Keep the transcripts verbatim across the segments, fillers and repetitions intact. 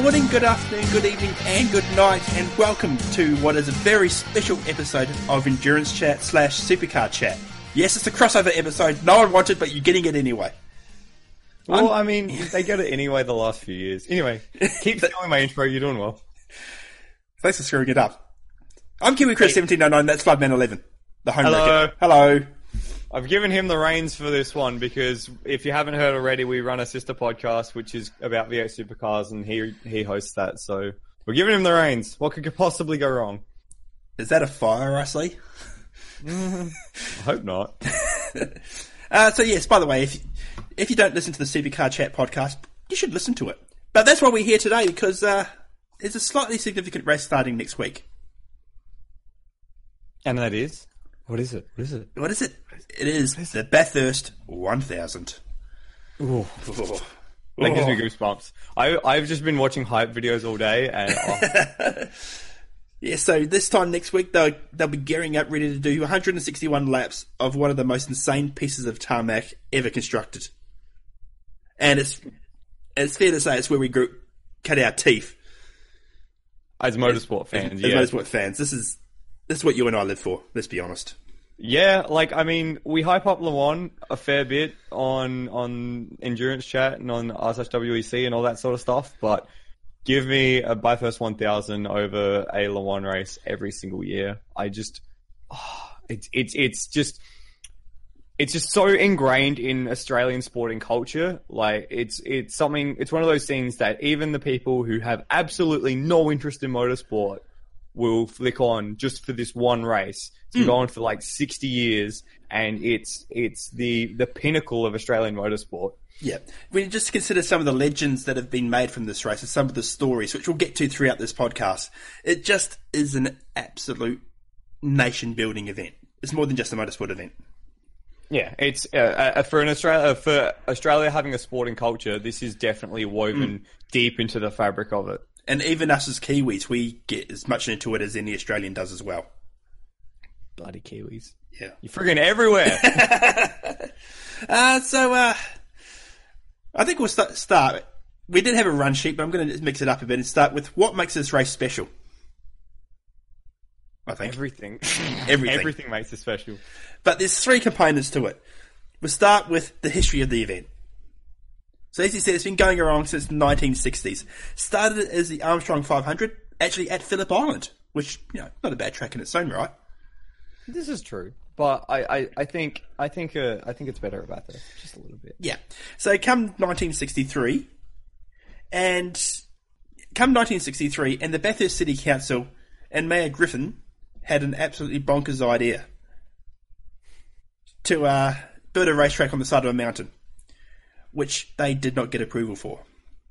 morning, good afternoon, good evening, and good night, and welcome to what is a very special episode of Endurance Chat slash Supercar Chat. Yes, it's a crossover episode. No one wanted, but you're getting it anyway. Well, I'm... I mean, they get it anyway the last few years. Anyway, keep doing my intro. You're doing well. Thanks for screwing it up. I'm Kiwi Chris seventeen oh nine. That's Floodman eleven. The home Hello. Record. Hello. I've given him the reins for this one because if you haven't heard already, we run a sister podcast which is about V eight supercars, and he he hosts that. So we're giving him the reins. What could possibly go wrong? Is that a fire I see? I hope not. uh, so yes, by the way, if if you don't listen to the Supercar Chat podcast, you should listen to it. But that's why we're here today, because uh, there's a slightly significant race starting next week. And that is? What is it? What is it? What is it? It is, is the Bathurst one thousand. Ooh. Ooh. That gives me goosebumps. I, I've just been watching hype videos all day, and oh. Yeah, so this time next week, they'll, they'll be gearing up, ready to do one hundred sixty-one laps of one of the most insane pieces of tarmac ever constructed. And it's it's fair to say it's where we grew, cut our teeth. As motorsport fans, as, yeah. As motorsport fans, this is this is what you and I live for, let's be honest. Yeah, like, I mean, we hype up Le Mans a fair bit on on Endurance Chat and on R W E C and all that sort of stuff, but give me a Bathurst one thousand over a Le Mans race every single year. I just, oh, it's it's it's just, it's just so ingrained in Australian sporting culture. Like, it's it's something, it's one of those things that even the people who have absolutely no interest in motorsport will flick on just for this one race. It's been mm. going for like sixty years, and it's it's the the pinnacle of Australian motorsport. Yeah. We just consider some of the legends that have been made from this race and some of the stories, which we'll get to throughout this podcast. It just is an absolute nation-building event. It's more than just a motorsport event. Yeah, it's uh, uh, for an Australia for Australia having a sporting culture. This is definitely woven mm. deep into the fabric of it. And even us as Kiwis, we get as much into it as any Australian does as well. Bloody Kiwis. Yeah. You're friggin' everywhere. uh, so, uh, I think we'll start, start. We did have a run sheet, but I'm going to mix it up a bit and start with what makes this race special. I think. Everything. Everything. Everything makes it special. But there's three components to it. We'll start with the history of the event. So as you said, it's been going around since the nineteen sixties. Started as the Armstrong five hundred, actually at Phillip Island, which, you know, not a bad track in its own right. This is true, but I, I, I think I think uh, I think it's better about this, just a little bit. Yeah. So come nineteen sixty-three, and come nineteen sixty-three, and the Bathurst City Council and Mayor Griffin had an absolutely bonkers idea to uh, build a racetrack on the side of a mountain, which they did not get approval for.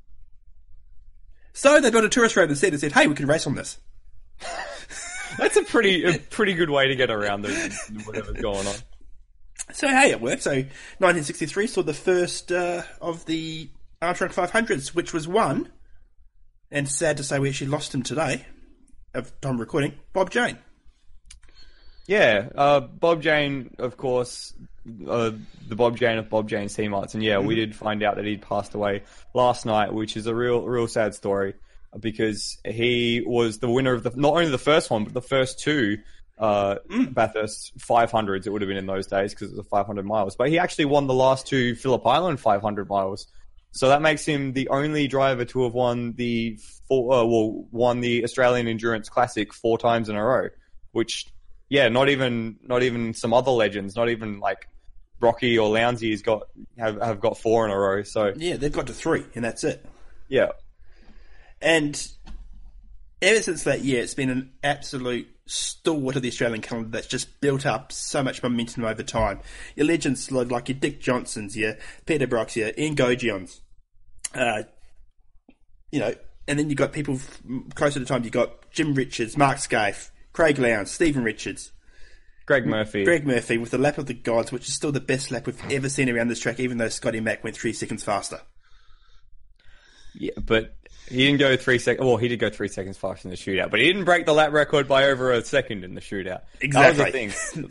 So they built a tourist road instead and said, hey, we can race on this. That's a pretty a pretty good way to get around the, whatever's going on. So, hey, it worked. So nineteen sixty-three saw the first uh, of the Armstrong five hundreds, which was won, and sad to say we actually lost him today, of time recording, Bob Jane. Yeah, uh, Bob Jane, of course, uh, the Bob Jane of Bob Jane's Team Arts, and yeah, mm-hmm. we did find out that he'd passed away last night, which is a real, real sad story, because he was the winner of the not only the first one, but the first two uh, mm. Bathurst five hundreds. It would have been in those days because it was five hundred miles, but he actually won the last two Phillip Island five hundred miles. So that makes him the only driver to have won the four, uh, well, won the Australian Endurance Classic four times in a row, which. Yeah, not even not even some other legends, not even like Rocky or Lowndesy has got have have got four in a row. So yeah, they've got to three, and that's it. Yeah, and ever since that year, it's been an absolute stalwart of the Australian calendar that's just built up so much momentum over time. Your legends like your Dick Johnsons, your Peter Brocks, your Ian Gogions, uh, you know, and then you got people closer to time. You got Jim Richards, Mark Scaife, Craig Lowndes, Stephen Richards, Greg Murphy. Greg Murphy with the lap of the gods, which is still the best lap we've ever seen around this track, even though Scotty Mack went three seconds faster. Yeah, but he didn't go three seconds. Well, he did go three seconds faster in the shootout, but he didn't break the lap record by over a second in the shootout. Exactly. That was the thing.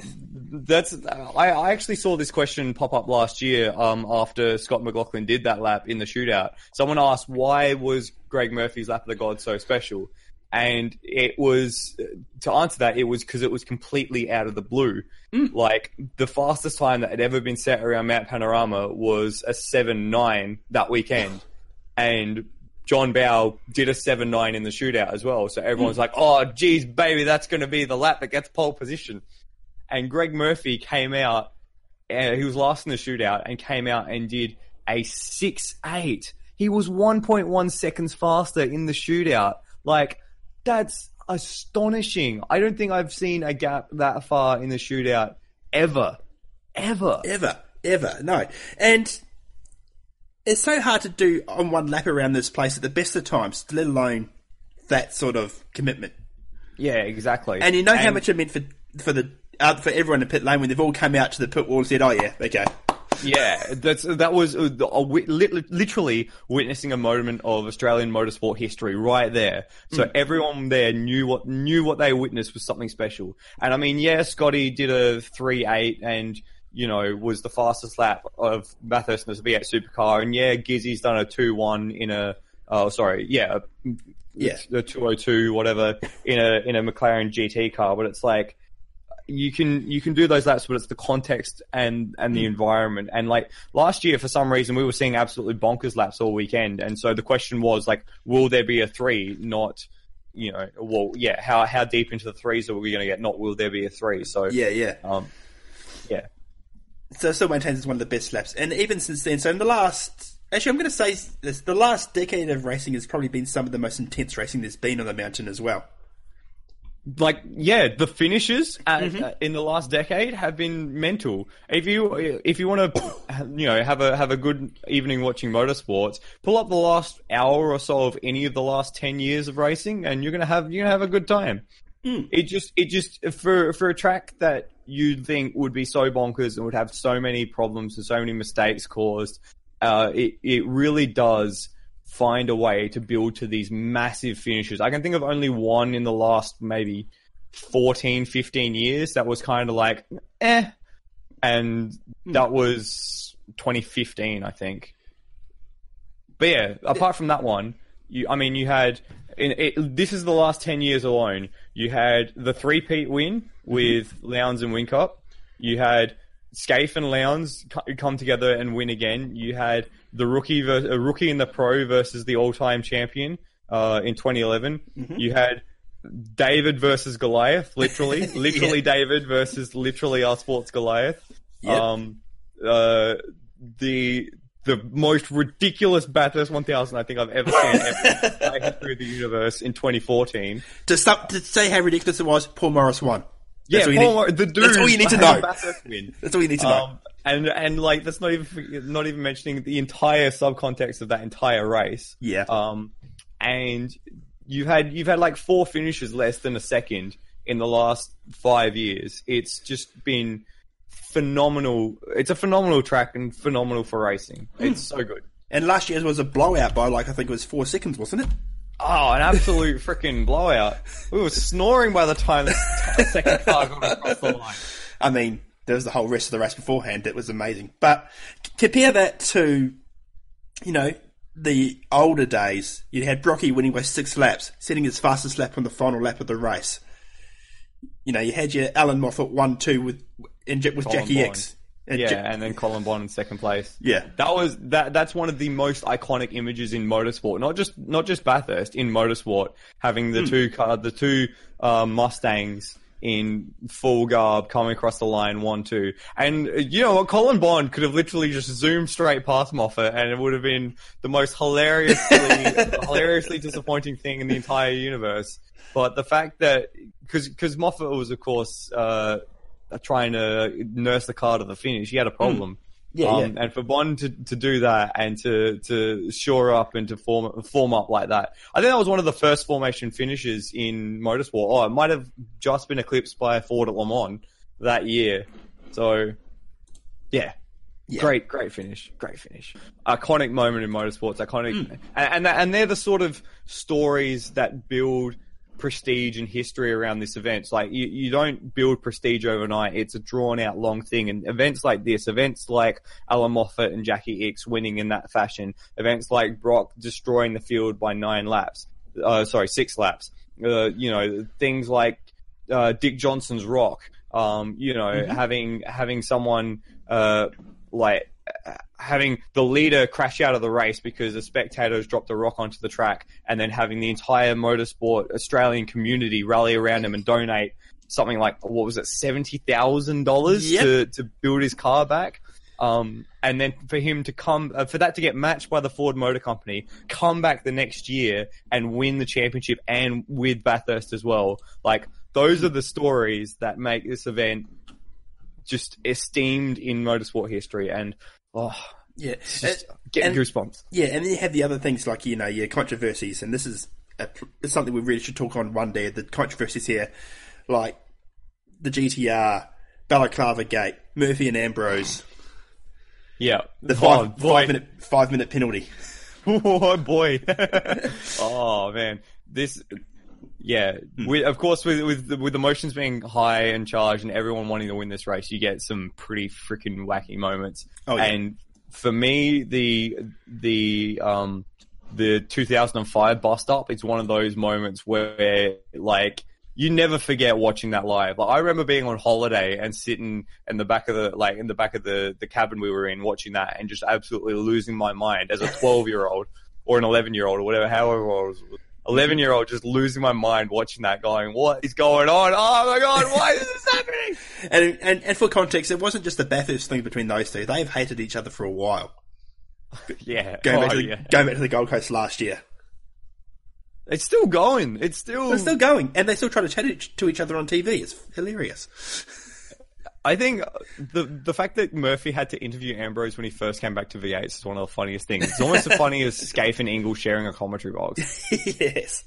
that's I, I actually saw this question pop up last year um, after Scott McLaughlin did that lap in the shootout. Someone asked, why was Greg Murphy's lap of the gods so special? And it was, to answer that, it was because it was completely out of the blue. Mm. Like, the fastest time that had ever been set around Mount Panorama was a seven nine that weekend. And John Bowe did a seven nine in the shootout as well. So everyone's mm. like, oh, geez, baby, that's going to be the lap that gets pole position. And Greg Murphy came out, uh, he was last in the shootout, and came out and did a six eight. He was one point one seconds faster in the shootout. Like, that's astonishing. I don't think I've seen a gap that far in the shootout ever. Ever. Ever. Ever. No. And it's so hard to do on one lap around this place at the best of times, let alone that sort of commitment. Yeah, exactly. And you know and, how much it meant for for the uh, for everyone in pit lane when they've all come out to the pit wall and said, "Oh yeah, okay." Yeah, that's that was a, a, literally witnessing a moment of Australian motorsport history right there. So mm. everyone there knew what knew what they witnessed was something special. And I mean, yeah, Scotty did a three eight and, you know, was the fastest lap of Bathurst in the V eight supercar. And yeah, Gizzy's done a two one in a oh sorry, yeah, yeah, a two oh two whatever in a in a McLaren G T car. But it's like, You can you can do those laps, but it's the context and, and the environment. And like last year, for some reason, we were seeing absolutely bonkers laps all weekend. And so the question was like, will there be a three? Not, you know, well, yeah, how how deep into the threes are we going to get? Not will there be a three? So yeah, yeah, um, yeah. So it still maintains it's one of the best laps. And even since then, so in the last, actually, I'm going to say this: the last decade of racing has probably been some of the most intense racing there's been on the mountain as well. Like, yeah, the finishes at, mm-hmm. uh, in the last decade have been mental. If you if you want to, you know, have a have a good evening watching motorsports, pull up the last hour or so of any of the last ten years of racing, and you're gonna have you're gonna have a good time. Mm. It just it just for for a track that you'd think would be so bonkers and would have so many problems and so many mistakes caused, uh, it it really does find a way to build to these massive finishes. I can think of only one in the last maybe fourteen, fifteen years that was kind of like, eh. And that was twenty fifteen, I think. But yeah, apart from that one, you, I mean, you had, in, it, this is the last ten years alone, you had the three-peat win with mm-hmm. Lowndes and Whincup. You had Scaife and Lowndes come together and win again. You had the rookie, ver- a rookie in the pro versus the all-time champion uh, in twenty eleven. Mm-hmm. You had David versus Goliath, literally, literally yeah. David versus literally our sports Goliath. Yep. Um, uh, the the most ridiculous Bathurst one thousand I think I've ever seen ever through the universe in twenty fourteen. To, stop, to say how ridiculous it was, Paul Morris won. That's yeah, Paul Mor- the dude. That's all you need to know. Win. That's all you need to know. Um, and and like that's not even not even mentioning the entire subcontext of that entire race. Yeah. Um, and you've had you've had like four finishes less than a second in the last five years. It's just been phenomenal. It's a phenomenal track and phenomenal for racing. It's so good. And last year's was a blowout by like I think it was four seconds, wasn't it? Oh, an absolute freaking blowout. We were snoring by the time the second car got across the line. I mean, there was the whole rest of the race beforehand. It was amazing. But compare that to, you know, the older days. You had Brocky winning by six laps, setting his fastest lap on the final lap of the race. You know, you had your Alan Moffat one two with, with Colin Jackie Bond. X. And yeah, J- and then Colin Bond in second place. Yeah, that was that. That's one of the most iconic images in motorsport. Not just not just Bathurst in motorsport, having the mm. two car, the two uh, Mustangs in full garb coming across the line one two. And you know what, Colin Bond could have literally just zoomed straight past Moffat, and it would have been the most hilariously hilariously disappointing thing in the entire universe. But the fact that because because Moffat was of course. Uh, trying to nurse the car to the finish, he had a problem. Mm. Yeah, um, yeah. And for Bond to, to do that and to, to shore up and to form form up like that, I think that was one of the first formation finishes in motorsport. Oh, it might have just been eclipsed by Ford at Le Mans that year. So, yeah. Yeah. Great, great finish. Great finish. Iconic moment in motorsports. Iconic. Mm. And, and and they're the sort of stories that build prestige and history around this event. It's like, you, you don't build prestige overnight. It's a drawn out long thing. And events like this, events like Alan Moffat and Jackie Ickx winning in that fashion, events like Brock destroying the field by nine laps, uh, sorry, six laps, uh, you know, things like, uh, Dick Johnson's Rock, um, you know, mm-hmm. having, having someone, uh, like, having the leader crash out of the race because the spectators dropped a rock onto the track, and then having the entire motorsport Australian community rally around him and donate something like, what was it, seventy thousand dollars yep. to, to build his car back. Um, and then for him to come, uh, for that to get matched by the Ford Motor Company, come back the next year and win the championship, and with Bathurst as well. Like, those are the stories that make this event just esteemed in motorsport history. And oh, yeah, just uh, getting and, goosebumps. Yeah, and then you have the other things like, you know, your controversies, and this is a, it's something we really should talk on one day. The controversies here, like the G T R, Balaclava Gate, Murphy and Ambrose. Yeah, the five, oh, five minute five minute penalty. Oh boy! Oh man, this. Yeah, hmm. with, of course, with with the, with emotions being high and charged and everyone wanting to win this race, you get some pretty freaking wacky moments. Oh, yeah. And for me, the the um the two thousand five bust up, it's one of those moments where, like, you never forget watching that live. Like, I remember being on holiday and sitting in the back of the like in the back of the the cabin we were in, watching that, and just absolutely losing my mind as a twelve year old or an eleven year old or whatever, however old I was. eleven year old just losing my mind watching that, going, what is going on? Oh my god, why is this happening? And, and and for context, it wasn't just the Bathurst thing between those two. They've hated each other for a while. Yeah. Going, oh, back, to the, yeah. going back to the Gold Coast last year. It's still going. It's still... They're still going. And they still try to chat to each other on T V. It's hilarious. I think the the fact that Murphy had to interview Ambrose when he first came back to V eight is one of the funniest things. It's almost as funny as Scaife and Ingle sharing a commentary box. Yes.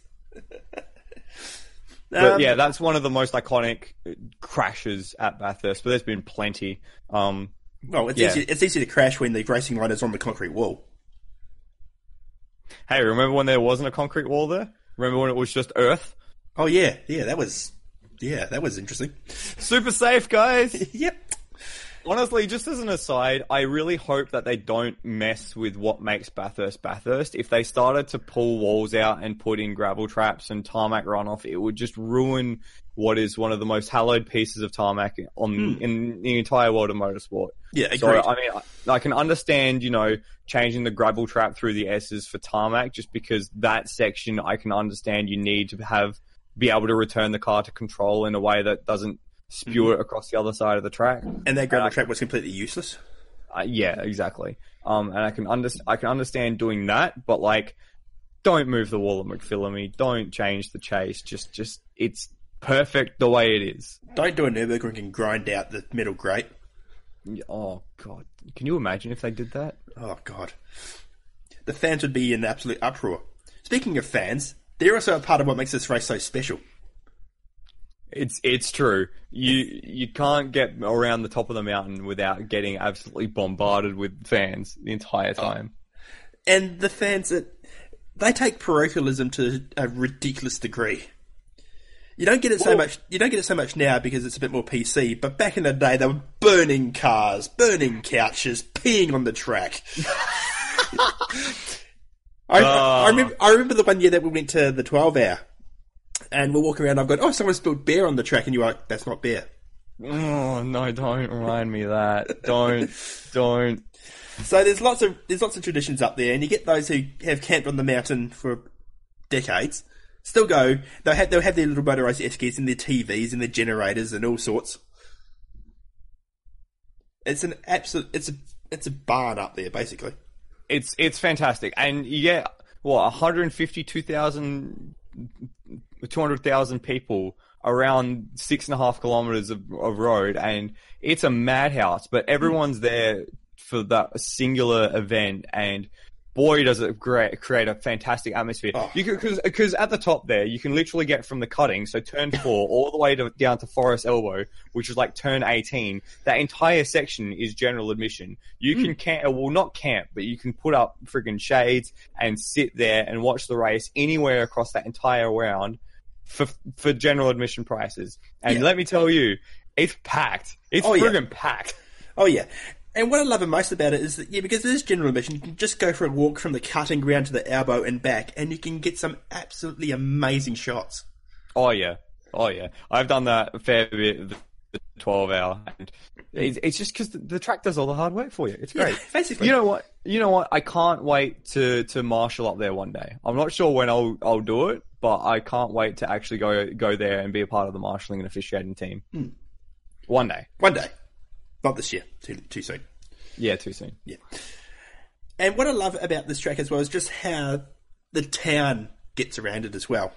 But um, yeah, that's one of the most iconic crashes at Bathurst, but there's been plenty. Um, well, it's, yeah. easy, it's easy to crash when the racing line is on the concrete wall. Hey, remember when there wasn't a concrete wall there? Remember when it was just earth? Oh, yeah. Yeah, that was... Yeah, that was interesting. Super safe, guys. Yep. Honestly, just as an aside, I really hope that they don't mess with what makes Bathurst Bathurst. If they started to pull walls out and put in gravel traps and tarmac runoff, it would just ruin what is one of the most hallowed pieces of tarmac on mm. in the entire world of motorsport. Yeah, agreed. So, I mean, I, I can understand, you know, changing the gravel trap through the S's for tarmac, just because that section I can understand you need to have be able to return the car to control in a way that doesn't spew mm-hmm. it across the other side of the track. And that gravel track was completely useless. Uh, yeah, exactly. Um, and I can under- I can understand doing that, but like, don't move the wall at McPhillamy. Don't change the chase. Just, just, it's perfect the way it is. Don't do a Nürburgring and grind out the metal grate. Oh god, can you imagine if they did that? Oh god, the fans would be in absolute uproar. Speaking of fans, they're also a part of what makes this race so special. It's it's true. You you can't get around the top of the mountain without getting absolutely bombarded with fans the entire time. Oh. And the fans, that they take parochialism to a ridiculous degree. You don't get it so well, much. You don't get it so much now because it's a bit more P C. But back in the day, they were burning cars, burning couches, peeing on the track. I, oh. I remember. I remember the one year that we went to the twelve hour, and we're walking around. I've gone, oh, someone spilled beer on the track, and you're like, that's not beer. Oh no! Don't remind me of that. Don't, don't. So there's lots of there's lots of traditions up there, and you get those who have camped on the mountain for decades. Still go. They'll have they'll have their little motorised escays and their T Vs and their generators and all sorts. It's an absolute. It's a it's a barn up there, basically. It's it's fantastic, and you get what one hundred fifty-two thousand, two hundred thousand people around six and a half kilometers of, of road, and it's a madhouse. But everyone's there for that singular event, and boy, does it great, create a fantastic atmosphere. Oh. You because because at the top there, you can literally get from the cutting, so turn four, all the way to, down to Forest Elbow, which is like turn eighteen. That entire section is general admission. You mm. can camp, well, not camp, but you can put up friggin' shades and sit there and watch the race anywhere across that entire round for for general admission prices. And Yeah. let me tell you, it's packed. It's Oh, yeah. friggin' packed. Oh, yeah. And what I love most about it is that, yeah, because it is general admission, you can just go for a walk from the cutting ground to the elbow and back, and you can get some absolutely amazing shots. Oh yeah, oh yeah. I've done that a fair bit. The the twelve hour, and it's, it's just because the, the track does all the hard work for you. It's great. Yeah, basically. You know what? You know what? I can't wait to, to marshal up there one day. I'm not sure when I'll I'll do it, but I can't wait to actually go go there and be a part of the marshalling and officiating team. Hmm. One day. One day. Not this year. Too too soon. Yeah, too soon. Yeah. And what I love about this track as well is just how the town gets around it as well.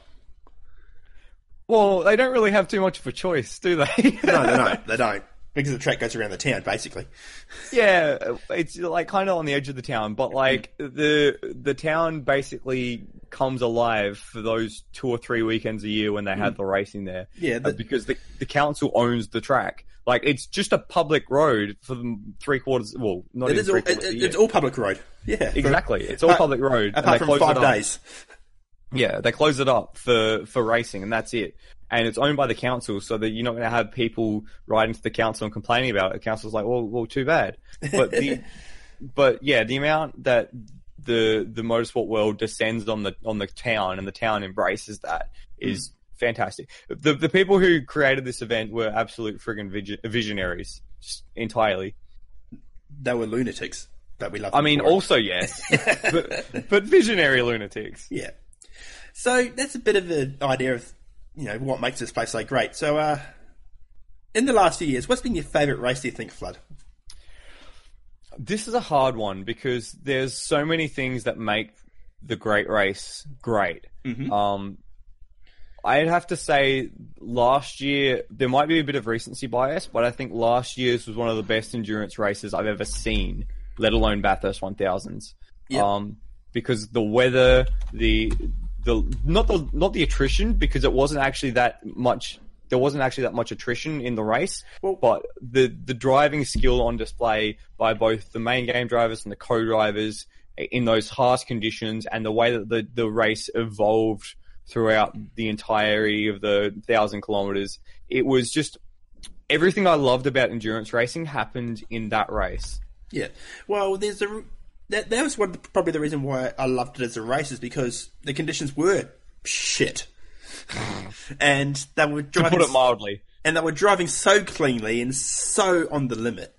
Well, they don't really have too much of a choice, do they? No, they don't. They don't. Because the track goes around the town, basically. Yeah, it's like kind of on the edge of the town, but like the the town basically comes alive for those two or three weekends a year when they have the racing there. Yeah, the- uh, because the the council owns the track. Like it's just a public road for the three quarters. Well, not It even is all, three it, quarters. it, a year. it's all public road. Yeah. Exactly, it's all apart, public road. and Apart they from close it five up. days. Yeah, they close it up for, for racing, and that's it. And it's owned by the council, so that you're not going to have people writing to the council and complaining about it. The council's like, well, well, too bad. But the, but yeah, the amount that the the motorsport world descends on the on the town and the town embraces that is mm. fantastic. The the people who created this event were absolute friggin' visionaries, just entirely. They were lunatics, but we love. I them mean, for it. also yes, but, but visionary lunatics. Yeah. So that's a bit of an idea of, you know, what makes this place so great. So, uh, in the last few years, what's been your favourite race, do you think, Flood? This is a hard one because there's so many things that make the great race great. Mm-hmm. Um, I'd have to say last year, there might be a bit of recency bias, but I think last year's was one of the best endurance races I've ever seen, let alone Bathurst one thousands. Yep. Um, because the weather, the the not the not the attrition, because it wasn't actually that much. There wasn't actually that much attrition in the race, well, but the the driving skill on display by both the main game drivers and the co-drivers in those harsh conditions, and the way that the the race evolved throughout the entirety of the thousand kilometers, it was just everything I loved about endurance racing happened in that race. Yeah, well, there's a that that was one of the, probably the reason why I loved it as a race, is because the conditions were shit. And they were driving, to put it mildly, and they were driving so cleanly and so on the limit.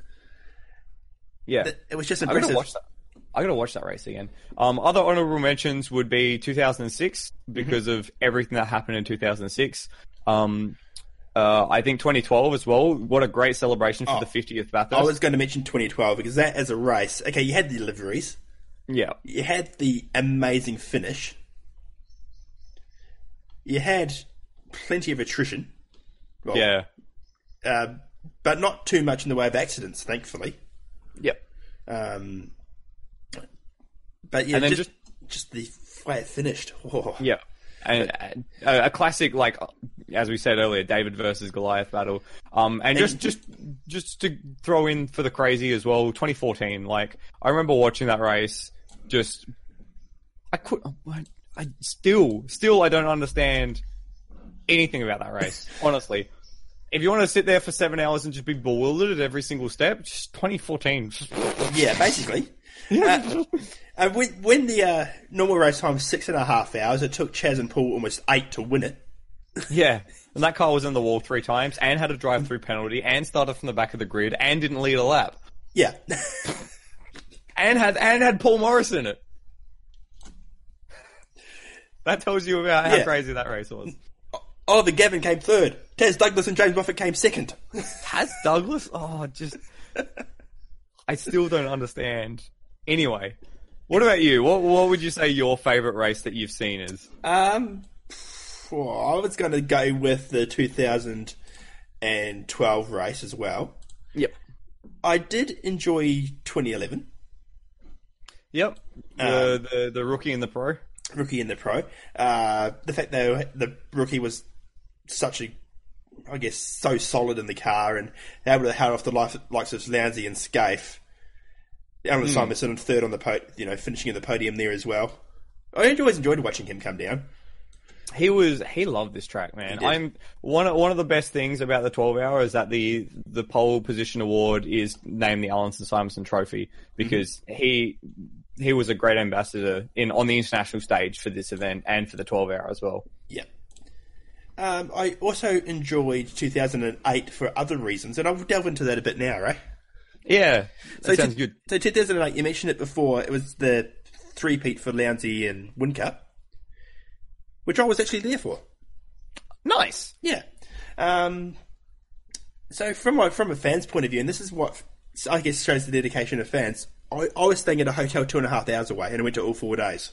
Yeah, it was just I impressive. gotta watch that. I gotta watch that race again. Um, other honorable mentions would be two thousand six because mm-hmm. of everything that happened in two thousand six. Um, uh, I think twenty twelve as well. What a great celebration for oh, the fiftieth Bathurst. I was going to mention twenty twelve because that as a race, okay, you had the liveries, yeah, you had the amazing finish. You had plenty of attrition. Well, yeah. Uh, but not too much in the way of accidents, thankfully. Yep. Um, but yeah, and then just, just, just the way it finished. Oh. Yeah. And a, a classic, like, as we said earlier, David versus Goliath battle. Um, and, and just, just, just to throw in for the crazy as well, twenty fourteen, like, I remember watching that race, just, I could, I still, still, I don't understand anything about that race. Honestly, if you want to sit there for seven hours and just be bewildered at every single step, just twenty fourteen. Yeah, basically. uh, and when, when the uh, normal race time was six and a half hours, it took Chaz and Paul almost eight to win it. Yeah, and that car was in the wall three times, and had a drive-through penalty, and started from the back of the grid, and didn't lead a lap. Yeah, and had and had Paul Morris in it. That tells you about how yeah. crazy that race was. Oliver Gavin came third. Taz Douglas and James Moffat came second. Taz Douglas? Oh, just... I still don't understand. Anyway, what about you? What what would you say your favourite race that you've seen is? Um, well, I was going to go with the two thousand twelve race as well. Yep. I did enjoy twenty eleven. Yep. The, um, the, the rookie and the pro. Rookie and the pro. Uh, the fact that the rookie was such a, I guess, so solid in the car and able to hold off the likes of Lowndesy and Scaife. Alan mm. Simonson third on the po- you know, finishing in the podium there as well. I always enjoyed watching him come down. He was he loved this track, man. He did. I'm one of, one of the best things about the twelve hour is that the the pole position award is named the Allinson Simonson Trophy because mm-hmm. he he was a great ambassador in on the international stage for this event and for the twelve hour as well. Yeah. Um, I also enjoyed two thousand eight for other reasons, and I'll delve into that a bit now, right? Yeah, that so sounds t- good. So two thousand eight, you mentioned it before. It was the three-peat for Lounsey and Whincup, which I was actually there for. Nice. Yeah. Um, so from a, from a fan's point of view, and this is what I guess shows the dedication of fans, I, I was staying at a hotel two and a half hours away, and I went to all four days.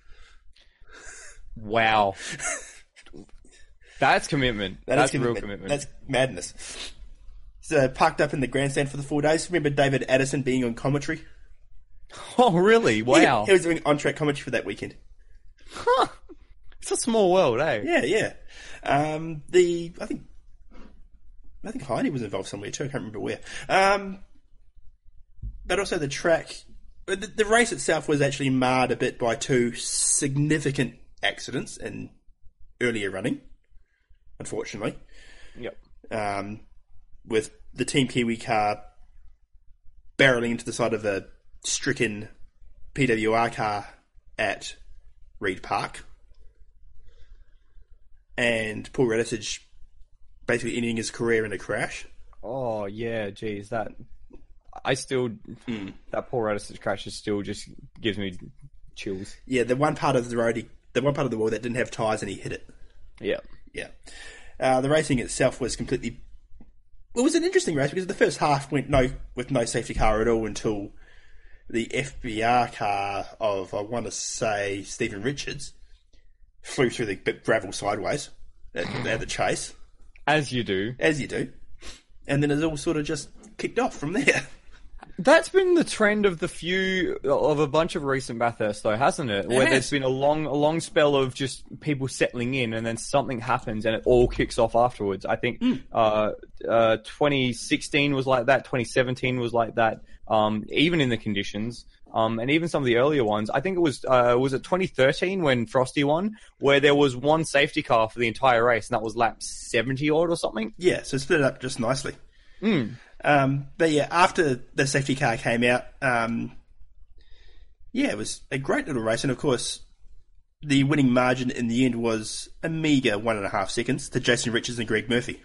Wow. That's commitment. That That's commitment. real commitment. That's madness. So parked up in the grandstand for the four days. Remember David Addison being on commentary? Oh, really? Wow. Yeah, he was doing on-track commentary for that weekend. Huh. It's a small world, eh? Yeah, yeah. Um, the I think I think Heine was involved somewhere too. I can't remember where. Um, but also the track, the, the race itself was actually marred a bit by two significant accidents in earlier running. Unfortunately, yep. Um, with the Team Kiwi car barreling into the side of a stricken P W R car at Reed Park. And Paul Radisich basically ending his career in a crash. Oh, yeah, geez, that... I still... Mm. That Paul Radisich crash is still just gives me chills. Yeah, the one part of the road, he, the one part of the wall that didn't have tyres and he hit it. Yeah. Yeah. Uh, the racing itself was completely... It was an interesting race because the first half went no with no safety car at all until the F B R car of, I want to say, Stephen Richards flew through the gravel sideways at, at the chase. As you do. As you do. And then it all sort of just kicked off from there. That's been the trend of the few of a bunch of recent Bathurst, though, hasn't it? It Where has. there's been a long, a long spell of just people settling in, and then something happens, and it all kicks off afterwards. I think Mm. uh, uh, twenty sixteen was like that. twenty seventeen was like that. Um, even in the conditions, um, and even some of the earlier ones. I think it was uh, was it twenty thirteen when Frosty won, where there was one safety car for the entire race, and that was lap seventy odd or something. Yeah, so split it up just nicely. Mm. Um, but yeah, after the safety car came out, um, yeah, it was a great little race. And of course, the winning margin in the end was a meagre one and a half seconds to Jason Richards and Greg Murphy.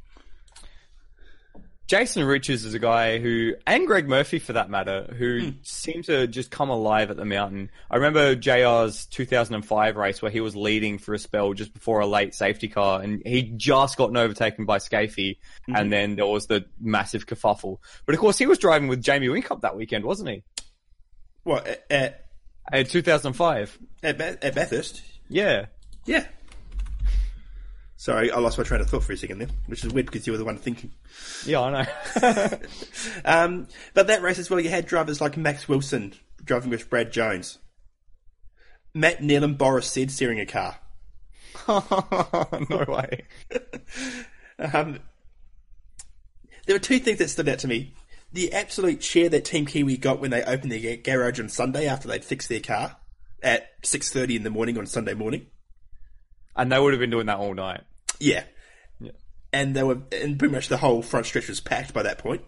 Jason Richards is a guy who, and Greg Murphy for that matter, who mm. seem to just come alive at the mountain. I remember J R's two thousand five race where he was leading for a spell just before a late safety car, and he just gotten overtaken by Scafie, mm-hmm. and then there was the massive kerfuffle. But of course, he was driving with Jamie Whincup that weekend, wasn't he? What, at... at At two thousand five. At, at Bathurst? Yeah. Yeah. Sorry, I lost my train of thought for a second there, which is weird because you were the one thinking. Yeah, I know. um, but that race as well, you had drivers like Max Wilson driving with Brad Jones. Matt Neal and Boris Said steering a car. No way. um, there were two things that stood out to me. The absolute cheer that Team Kiwi got when they opened their garage on Sunday after they'd fixed their car at six thirty in the morning on Sunday morning. And they would have been doing that all night. Yeah. Yeah. And they were, and pretty much the whole front stretch was packed by that point.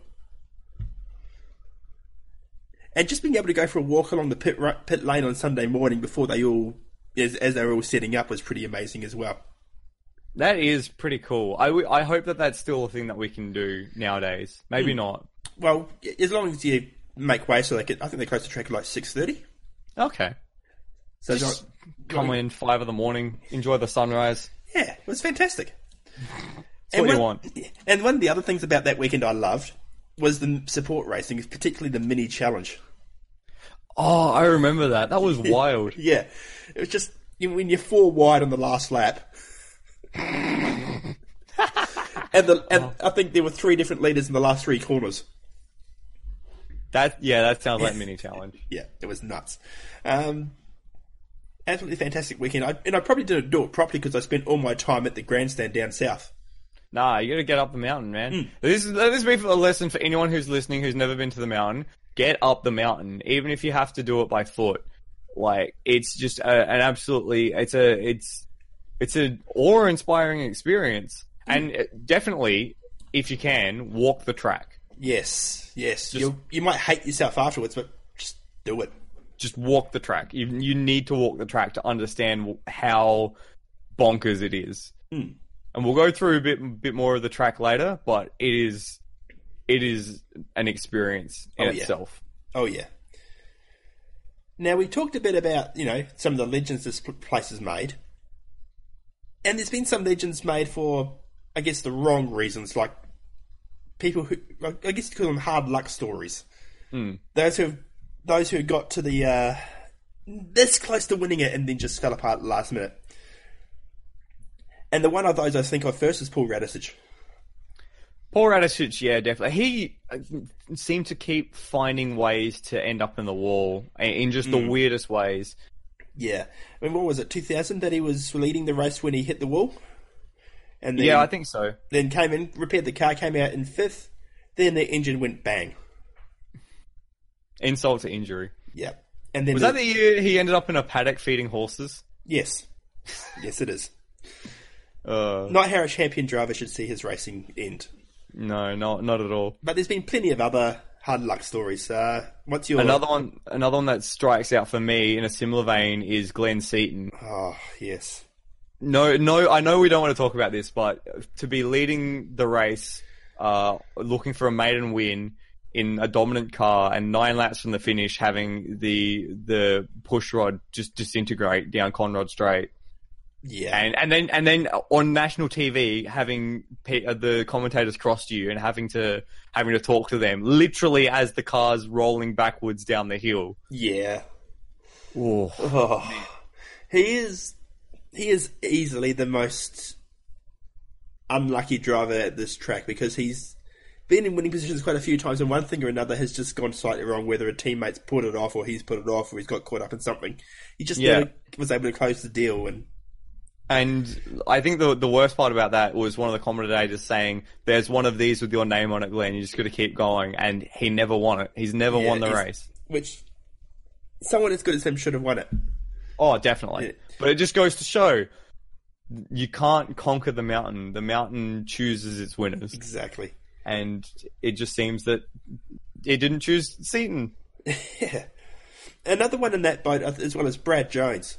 And just being able to go for a walk along the pit pit lane on Sunday morning before they all, as, as they were all setting up, was pretty amazing as well. That is pretty cool. I, w- I hope that that's still a thing that we can do nowadays. Maybe mm. not. Well, as long as you make way so they can, I think they close the track at like six thirty. Okay. So just not, come in five in the morning, enjoy the sunrise. Yeah, it was fantastic. That's and what one, you want. And one of the other things about that weekend I loved was the support racing, particularly the mini challenge. Oh, I remember that. That was wild. Yeah. It was just, you know, when you're four wide on the last lap. and the, and oh. I think there were three different leaders in the last three corners. That Yeah, that sounds like mini challenge. Yeah, it was nuts. Um, absolutely fantastic weekend. I, and I probably didn't do it properly because I spent all my time at the grandstand down south. Nah, you got to get up the mountain, man. Mm. This is this is a lesson for anyone who's listening who's never been to the mountain. Get up the mountain, even if you have to do it by foot. Like, it's just a, an absolutely, it's a, it's, it's an awe-inspiring experience, and it- definitely, if you can, walk the track. Yes, yes. You you might hate yourself afterwards, but just do it. Just walk the track. You you need to walk the track to understand how bonkers it is. Mm. And we'll go through a bit bit more of the track later, but it is it is an experience in Oh, yeah. itself. Oh, yeah. Now, we talked a bit about, you know, some of the legends this place has made. And there's been some legends made for, I guess, the wrong reasons, like people who, I guess you call them hard luck stories. Mm. Those who those who got to the, uh, this close to winning it and then just fell apart at the last minute. And the one of those I think of first is Paul Radisich. Paul Radisich, yeah, definitely. He uh, seemed to keep finding ways to end up in the wall in just the Mm. weirdest ways. Yeah. I mean, what was it, two thousand that he was leading the race when he hit the wall? And then, Yeah, I think so. Then came in, repaired the car, came out in fifth. Then the engine went bang. Insult to injury. Yeah. And then Was that the year he ended up in a paddock feeding horses? Yes. Yes, it is. Uh, Not how a champion driver should see his racing end. no, not not at all. But there's been plenty of other hard luck stories. Uh, what's your... Another one, another one that strikes out for me in a similar vein is Glenn Seaton. Oh, yes. No, no, I know we don't want to talk about this, but to be leading the race, uh, looking for a maiden win in a dominant car, and nine laps from the finish, having the the push rod just disintegrate down Conrod Straight, Yeah. and and then and then on national T V, having pe- uh, the commentators cross you and having to having to talk to them literally as the car's rolling backwards down the hill. Yeah. Oh, Oh. He is... He is easily the most unlucky driver at this track because he's been in winning positions quite a few times, and one thing or another has just gone slightly wrong, whether a teammate's put it off or he's put it off or he's got caught up in something. He just Yeah. never was able to close the deal. And And I think the the worst part about that was one of the commentators saying, "There's one of these with your name on it, Glenn. You just got to keep going." And he never won it. He's never Yeah, won the he's- race. Which someone as good as him should have won it. Oh, definitely. Yeah. But it just goes to show you can't conquer the mountain. The mountain chooses its winners, Exactly. and it just seems that it didn't choose Seaton. Yeah. Another one in that boat as well as Brad Jones.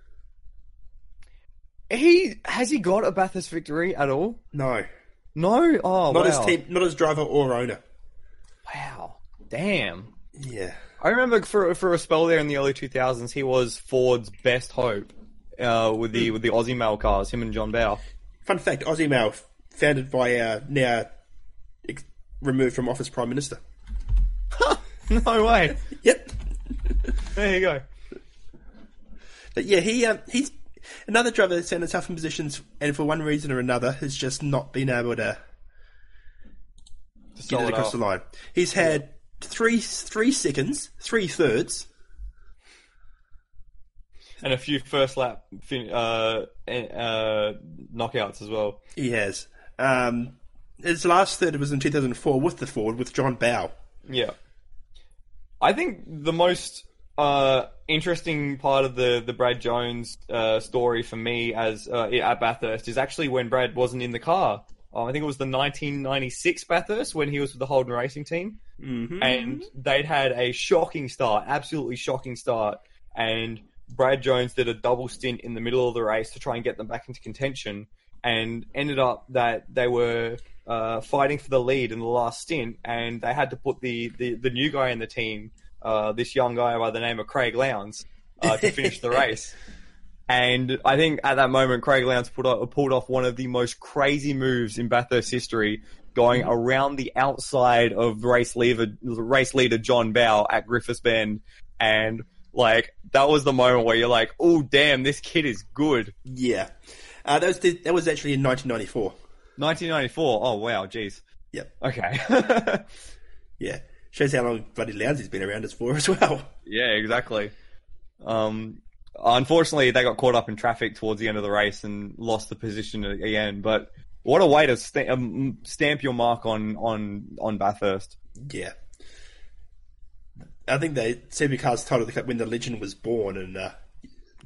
He has he got a Bathurst victory at all? No. No. Oh, Not wow. as team, not as driver or owner. Wow. Damn. Yeah. I remember for for a spell there in the early two thousands, he was Ford's best hope uh, with the with the Aussie Mail cars, him and John Bowe. Fun fact, Aussie Mail, founded by our now ex- removed from office Prime Minister. No way. Yep. There you go. But yeah, he um, he's another driver that's in tough positions, and for one reason or another has just not been able to Just get solid it across off. the line. He's had three three seconds, three thirds. And a few first lap fin- uh, uh, knockouts as well. He has. Um, his last third was in two thousand four with the Ford with John Bowe. Yeah. I think the most uh, interesting part of the, the Brad Jones uh, story for me as uh, at Bathurst is actually when Brad wasn't in the car. Um, I think it was the nineteen ninety-six Bathurst when he was with the Holden Racing team. Mm-hmm. And they'd had a shocking start, absolutely shocking start. And Brad Jones did a double stint in the middle of the race to try and get them back into contention, and ended up that they were uh, fighting for the lead in the last stint, and they had to put the, the, the new guy in the team, uh, this young guy by the name of Craig Lowndes, uh, to finish the race. And I think at that moment, Craig Lowndes put off, pulled off one of the most crazy moves in Bathurst history, going around the outside of race leader, race leader John Bowe at Griffiths Bend. And, like, that was the moment where you're like, oh, damn, this kid is good. Yeah. Uh, that was the, that was actually in nineteen ninety-four. nineteen ninety-four. Oh, wow, jeez. Yep. Okay. Yeah. Shows how long Buddy Lowndes has been around us for as well. Yeah, exactly. Um, unfortunately, they got caught up in traffic towards the end of the race and lost the position again. But what a way to sta- um, stamp your mark on, on, on Bathurst. Yeah. I think they Supercars told the when the legend was born, and uh,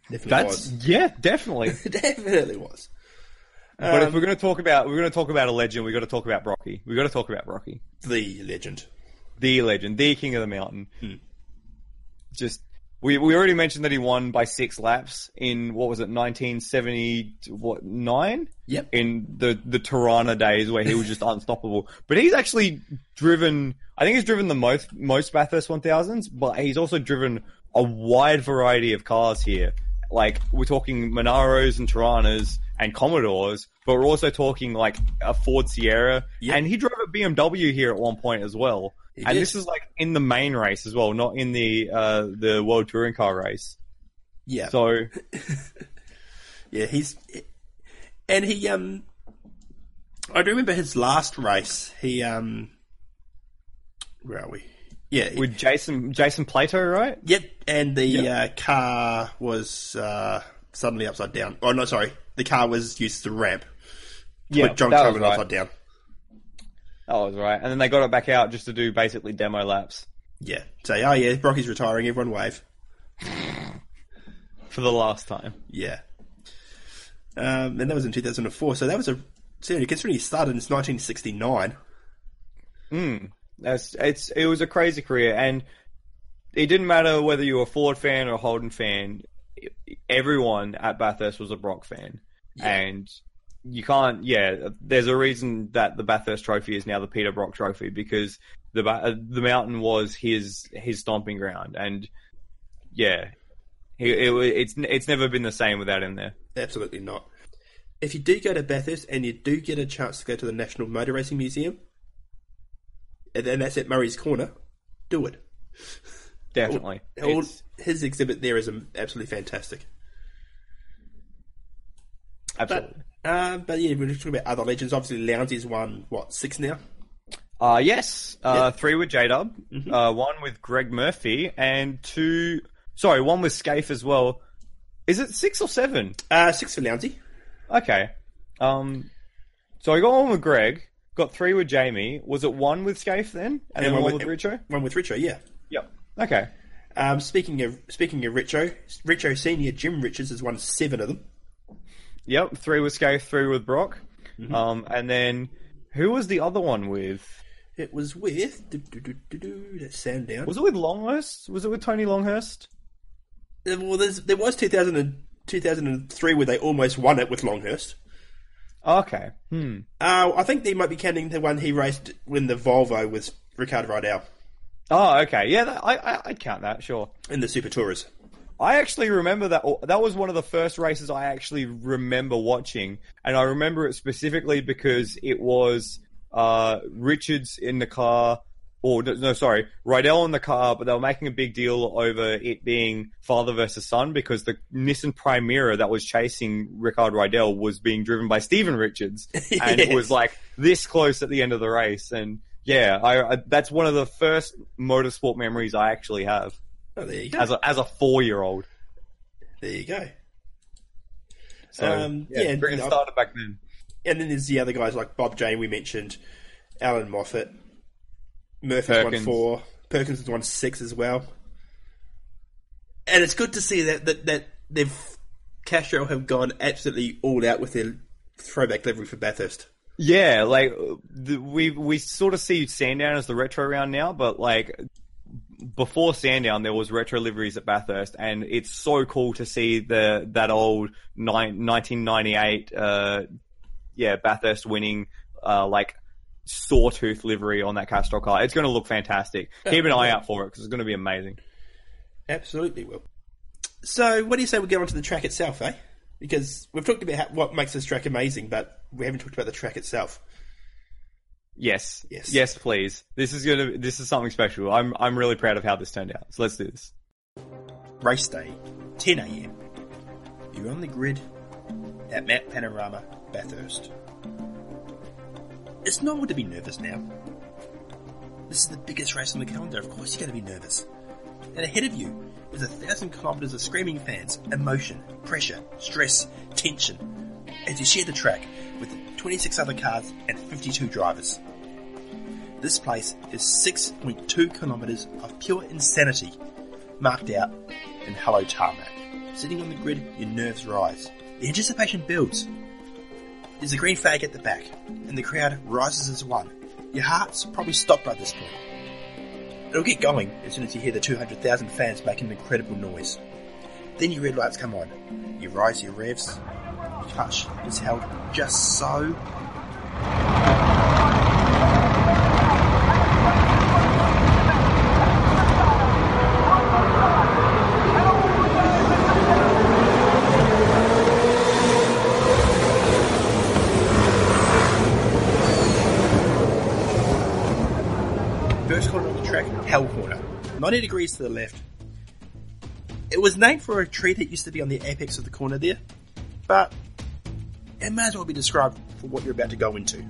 Definitely That's was. yeah, definitely. Definitely was. But Um, if we're going to talk about we're going to talk about a legend, we've got to talk about Brocky. We've got to talk about Brocky, the legend. the legend, the king of the mountain. Hmm. Just we we already mentioned that he won by six laps in what was it, nineteen seventy what nine? Yep. In the the Tirana days where he was just unstoppable. But he's actually driven. I think he's driven the most most Bathurst one thousands, but he's also driven a wide variety of cars here. Like, we're talking Monaros and Tiranas and Commodores, but we're also talking like a Ford Sierra. Yep. And he drove a B M W here at one point as well. He And did. this is like in the main race as well, not in the uh, the World Touring Car race. Yeah. So, Yeah, he's and he um I do remember his last race. He um where are we? Yeah, he- with Jason Jason Plato, right? yep. And the Yep. uh, car was uh, suddenly upside down. Oh no, sorry, the car was used as a ramp. Yeah, Put John that was Cogan right. upside down. That was right. And then they got it back out just to do basically demo laps Yeah. Say, oh yeah, Brocky's retiring. Everyone wave. for the last time. Yeah. Um, and that was in two thousand four. So that was a seriously considering he started in nineteen sixty-nine. Mm, that's it's it was a crazy career, and it didn't matter whether you were a Ford fan or a Holden fan. Everyone at Bathurst was a Brock fan, Yeah. and you can't. Yeah, there's a reason that the Bathurst Trophy is now the Peter Brock Trophy, because the Ba- the mountain was his his stomping ground, and yeah, he, it, it's it's never been the same without him there. Absolutely not. If you do go to Bathurst and you do get a chance to go to the National Motor Racing Museum, and then that's at Murray's Corner, do it. Definitely, All, It's- his exhibit there is um, absolutely fantastic. absolutely. But, uh, but yeah, we're talking about other legends. Obviously, Lowndes won, what, six now? Uh, yes. Uh, Yep. Three with J-Dub, Mm-hmm. uh, one with Greg Murphy, and two... Sorry, one with Scaife as well. Is it six or seven? Uh, six for Lounsey. Okay. Um, so I got one with Greg, got three with Jamie. Was it one with Scaife then? And, then one, with, Richo? One with Richo, yeah. Yep. Okay. Um, speaking of speaking of Richo, Richo Senior, Jim Richards has won seven of them. Yep, three with Scaife, three with Brock. Mm-hmm. Um, and then, who was the other one with? It was with... Do, do, do, do, do, that's Sandown. Was it with Longhurst? Was it with Tony Longhurst? Uh, Well, there's, there was two thousand and, two thousand three where they almost won it with Longhurst. Okay. Hmm. Uh, I think they might be counting the one he raced when the Volvo was Ricardo Rydell Oh, okay. Yeah, that, I, I, I'd count that, sure. in the Super Tourers. I actually remember that. That was one of the first races I actually remember watching, and I remember it specifically because it was uh, Richards in the car, or no, sorry, Rydell in the car, but they were making a big deal over it being father versus son because the Nissan Primera that was chasing Ricardo Rydell was being driven by Stephen Richards, and it was like this close at the end of the race, and yeah, I, I that's one of the first motorsport memories I actually have. Oh, there you go. As a as a four year old. There you go. So Um, yeah, yeah, Britain you know, started back then. And then there's the other guys like Bob Jane we mentioned, Alan Moffat, Murphy's won Perkins. four, Perkins has won six as well. And it's good to see that that, that they've Castro have gone absolutely all out with their throwback livery for Bathurst. Yeah, like the, we we sort of see Sandown as the retro round now, but like before Sandown, there was retro liveries at Bathurst, and it's so cool to see the that old nine, nineteen ninety-eight, uh, yeah, Bathurst winning uh, like sawtooth livery on that Castrol car. It's going to look fantastic. Keep an eye out for it because it's going to be amazing. Absolutely will. So, what do you say we get onto the track itself, eh? Because we've talked about how, what makes this track amazing, but we haven't talked about the track itself. Yes, Yes. yes, please. This is gonna. This is something special. I'm I'm really proud of how this turned out. So let's do this. Race day, ten a.m. You're on the grid at Mount Panorama, Bathurst. It's normal to be nervous now. This is the biggest race on the calendar, of course you're going to be nervous. And ahead of you is a thousand kilometres of screaming fans, emotion, pressure, stress, tension, as you share the track with twenty-six other cars and fifty-two drivers. This place is six point two kilometres of pure insanity marked out in Hello Tarmac. Sitting on the grid, your nerves rise. The anticipation builds. There's a green flag at the back, and the crowd rises as one. Your heart's probably stopped by this point. It'll get going as soon as you hear the two hundred thousand fans make an incredible noise. Then your red lights come on. You rise your revs. Your clutch is held just so. First corner on the track, Hell Corner. ninety degrees to the left. It was named for a tree that used to be on the apex of the corner there, but it may as well be described for what you're about to go into.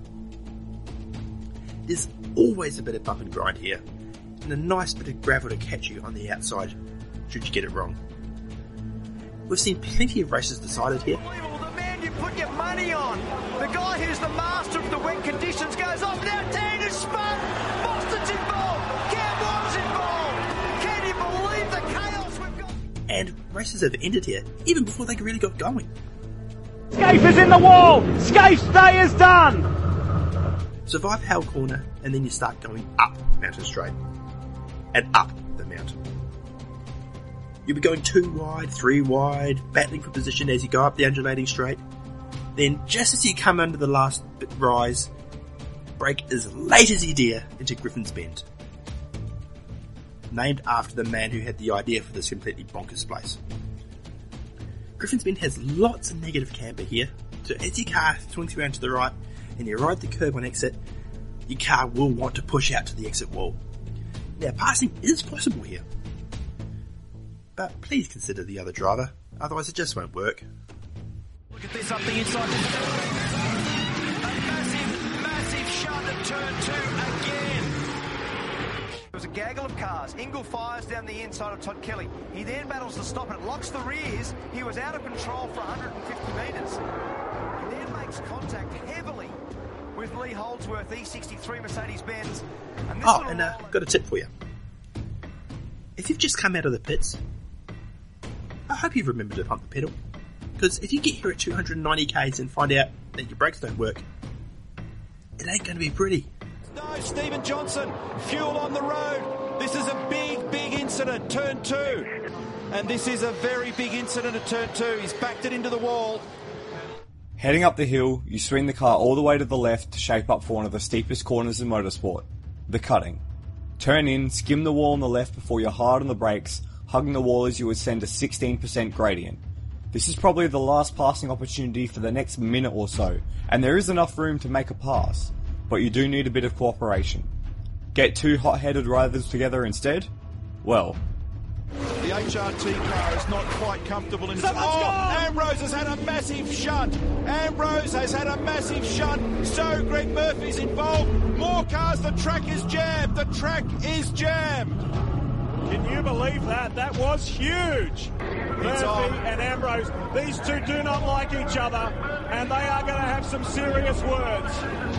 There's always a bit of bump and grind here, and a nice bit of gravel to catch you on the outside, should you get it wrong. We've seen plenty of races decided here. The man you put your money on, the guy who's the master of the wet conditions goes off now. Dan is spun. Boston's involved. Cam Ward's involved. Can you believe the chaos we've got? And races have ended here, even before they really got going. Scaife is in the wall. Scaife's day is done. Survive Hell Corner, and then you start going up Mountain Straight. And up the mountain. You'll be going two wide, three wide, battling for position as you go up the undulating straight. Then, just as you come under the last bit rise, brake as late as you dare into Griffin's Bend. Named after the man who had the idea for this completely bonkers place. Griffin's Bend has lots of negative camber here, so as your car swings around to the right and you ride the curb on exit, your car will want to push out to the exit wall. Now, passing is possible here, but please consider the other driver, otherwise it just won't work. Look at this up the inside. A massive, massive shot at turn two again. There was a gaggle of cars. Ingle fires down the inside of Todd Kelly. He then battles to stop it, locks the rears. He was out of control for one hundred fifty metres. He then makes contact heavily with Lee Holdsworth, E sixty-three Mercedes-Benz. And this Oh, little and uh, roller- got a tip for you. If you've just come out of the pits, I hope you've remembered to pump the pedal. Because if you get here at two hundred ninety kays and find out that your brakes don't work, it ain't going to be pretty. No, Stephen Johnson, fuel on the road. This is a big, big incident, turn two. And this is a very big incident at turn two. He's backed it into the wall. Heading up the hill, you swing the car all the way to the left to shape up for one of the steepest corners in motorsport, the cutting. Turn in, skim the wall on the left before you're hard on the brakes, hugging the wall as you would send a sixteen percent gradient. This is probably the last passing opportunity for the next minute or so, and there is enough room to make a pass, but you do need a bit of cooperation. Get two hot-headed riders together instead? Well, The H R T car is not quite comfortable in... Someone's oh, gone! Ambrose has had a massive shunt. Ambrose has had a massive shunt. So Greg Murphy's involved. More cars. The track is jammed. The track is jammed. Can you believe that? That was huge. Murphy on. and Ambrose, these two do not like each other, and they are going to have some serious words.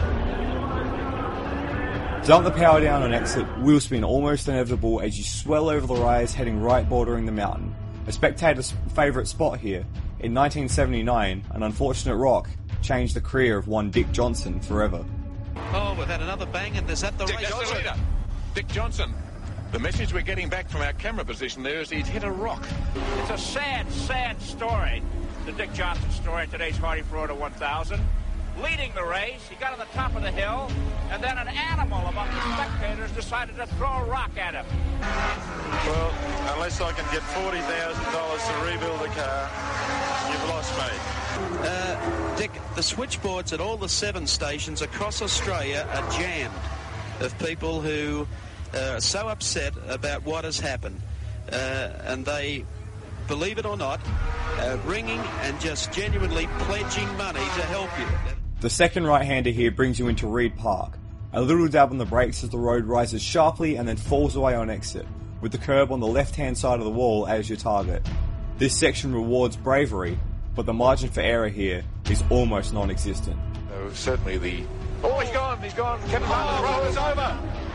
dump the power down on exit, wheel spin almost inevitable as you swell over the rise heading right bordering the mountain. A spectator's favourite spot here. In nineteen seventy-nine, an unfortunate rock changed the career of one Dick Johnson forever. Oh, we've had another bang, and is that the Dick, race? that's the leader. Dick Johnson. The message we're getting back from our camera position there is he's hit a rock. It's a sad, sad story, the Dick Johnson story in today's Hardy Florida one thousand. Leading the race, he got on the top of the hill, and then an animal among the spectators decided to throw a rock at him. Well, unless I can get forty thousand dollars to rebuild the car, you've lost me. Uh, Dick, the switchboards at all the seven stations across Australia are jammed of people who are so upset about what has happened. Uh, and they, believe it or not, are ringing and just genuinely pledging money to help you. The second right-hander here brings you into Reed Park. A little dab on the brakes as the road rises sharply and then falls away on exit, with the curb on the left-hand side of the wall as your target. This section rewards bravery, but the margin for error here is almost non-existent. Uh, certainly the... Oh, he's gone. He's gone. Kevin Martin. The roll is over.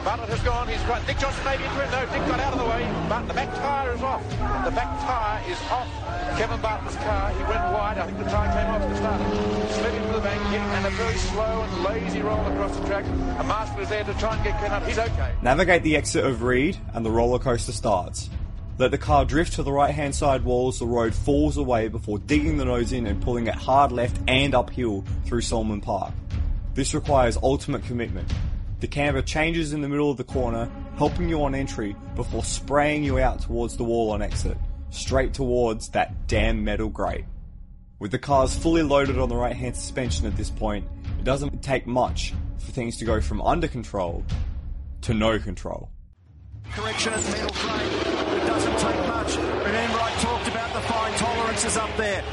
Bartlett has gone. He's got Dick Johnson maybe into it. No, Dick got out of the way. But the back tyre is off. The back tyre is off. Kevin Bartlett's car. He went wide. I think the tyre came off at the start. Slid into the bank, and a very slow and lazy roll across the track. A master is there to try and get Ken up. He's okay. Navigate the exit of Reed, and the roller coaster starts. Let the car drift to the right-hand side wall as the road falls away before digging the nose in and pulling it hard left and uphill through Solomon Park. This requires ultimate commitment. The camber changes in the middle of the corner, helping you on entry before spraying you out towards the wall on exit, straight towards that damn metal grate. With the cars fully loaded on the right-hand suspension at this point, it doesn't take much for things to go from under control to no control. Correction at metal grade. It doesn't take much. Remember, I talked about the fine tolerances up there.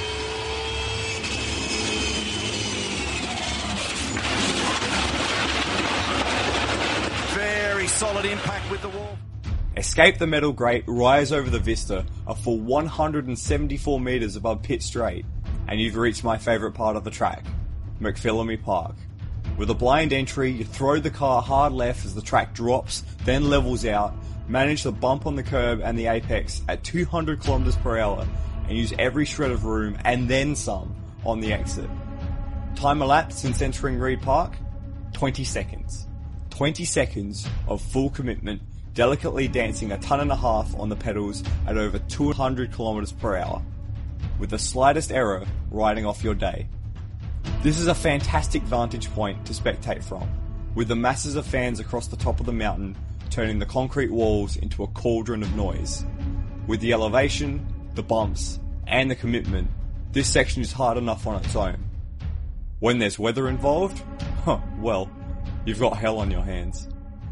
Very solid impact with the wall. Escape the metal grate, rise over the vista, a full one hundred seventy-four metres above Pitt Straight, and you've reached my favourite part of the track, McPhillamy Park. With a blind entry, you throw the car hard left as the track drops, then levels out, manage the bump on the curb and the apex at two hundred kilometres per hour, and use every shred of room, and then some, on the exit. Time elapsed since entering Reed Park? twenty seconds. twenty seconds of full commitment, delicately dancing a ton and a half on the pedals at over two hundred kilometres per hour, with the slightest error riding off your day. This is a fantastic vantage point to spectate from, with the masses of fans across the top of the mountain turning the concrete walls into a cauldron of noise. With the elevation, the bumps, and the commitment, this section is hard enough on its own. When there's weather involved, huh, well, you've got hell on your hands.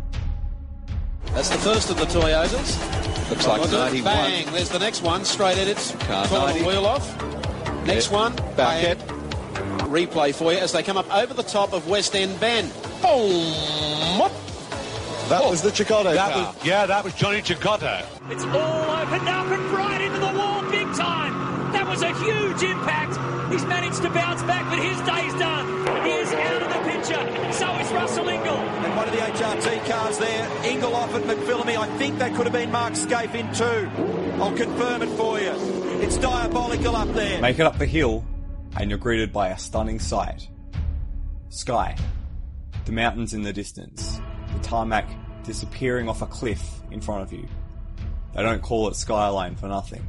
That's the first of the Toyotas. Looks like ninety-one. Bang, there's the next one, straight at it. Car ninety. Wheel off. Next one, back it. Replay for you as they come up over the top of West End Bend. Boom! That oh, was the Chicotto that car. Was, yeah, that was Johnny Chicotto. It's all opened up and right into the wall big time. That was a huge impact. He's managed to bounce back, but his day's done. He is out of the picture. So is Russell Ingall. And one of the H R T cars there, Ingall off at McPhillamy. I think that could have been Mark Scaife in two. I'll confirm it for you. It's diabolical up there. Make it up the hill, and you're greeted by a stunning sight. Sky. The mountains in the distance. The tarmac disappearing off a cliff in front of you. They don't call it skyline for nothing.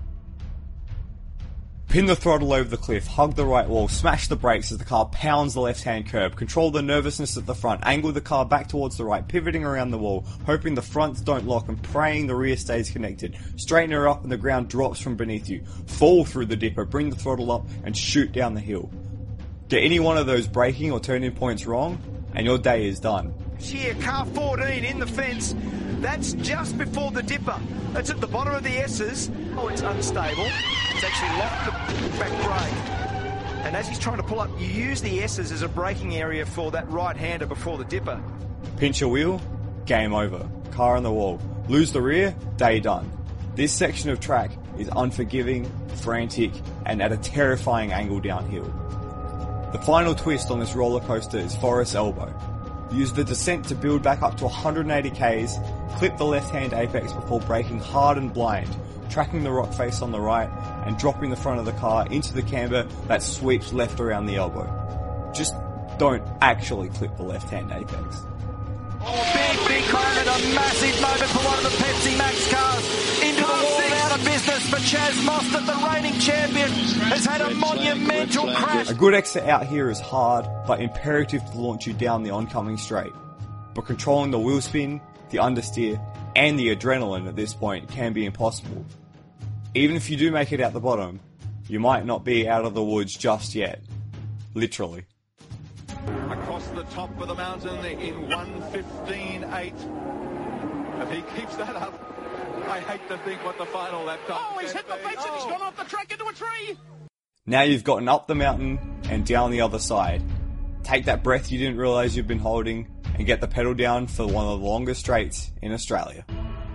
Pin the throttle over the cliff, hug the right wall, smash the brakes as the car pounds the left-hand curb, control the nervousness at the front, angle the car back towards the right, pivoting around the wall, hoping the fronts don't lock and praying the rear stays connected. Straighten her up and the ground drops from beneath you. Fall through the dipper, bring the throttle up and shoot down the hill. Get any one of those braking or turning points wrong and your day is done. Here, car fourteen in the fence. That's just before the dipper. That's at the bottom of the S's. Oh, it's unstable. It's actually locked the back brake. And as he's trying to pull up, you use the S's as a braking area for that right-hander before the dipper. Pinch a wheel, game over. Car on the wall. Lose the rear, day done. This section of track is unforgiving, frantic, and at a terrifying angle downhill. The final twist on this roller coaster is Forest Elbow. Use the descent to build back up to one hundred eighty kays, clip the left-hand apex before braking hard and blind, tracking the rock face on the right, and dropping the front of the car into the camber that sweeps left around the elbow. Just don't actually clip the left-hand apex. Oh, big, big moment, a massive moment for one of the Pepsi Max cars. Into the wall, out of business for Chaz Mostert, the reigning champion, has had a monumental crash. A good exit out here is hard, but imperative to launch you down the oncoming straight. But controlling the wheel spin, the understeer, and the adrenaline at this point can be impossible. Even if you do make it out the bottom, you might not be out of the woods just yet. Literally. Across the top of the mountain in one fifteen eight. If he keeps that up, I hate to think what the final lap time Oh, he's hit the fence and he's gone off the track into a tree. Now you've gotten up the mountain and down the other side. Take that breath you didn't realise you've been holding and get the pedal down for one of the longest straights in Australia.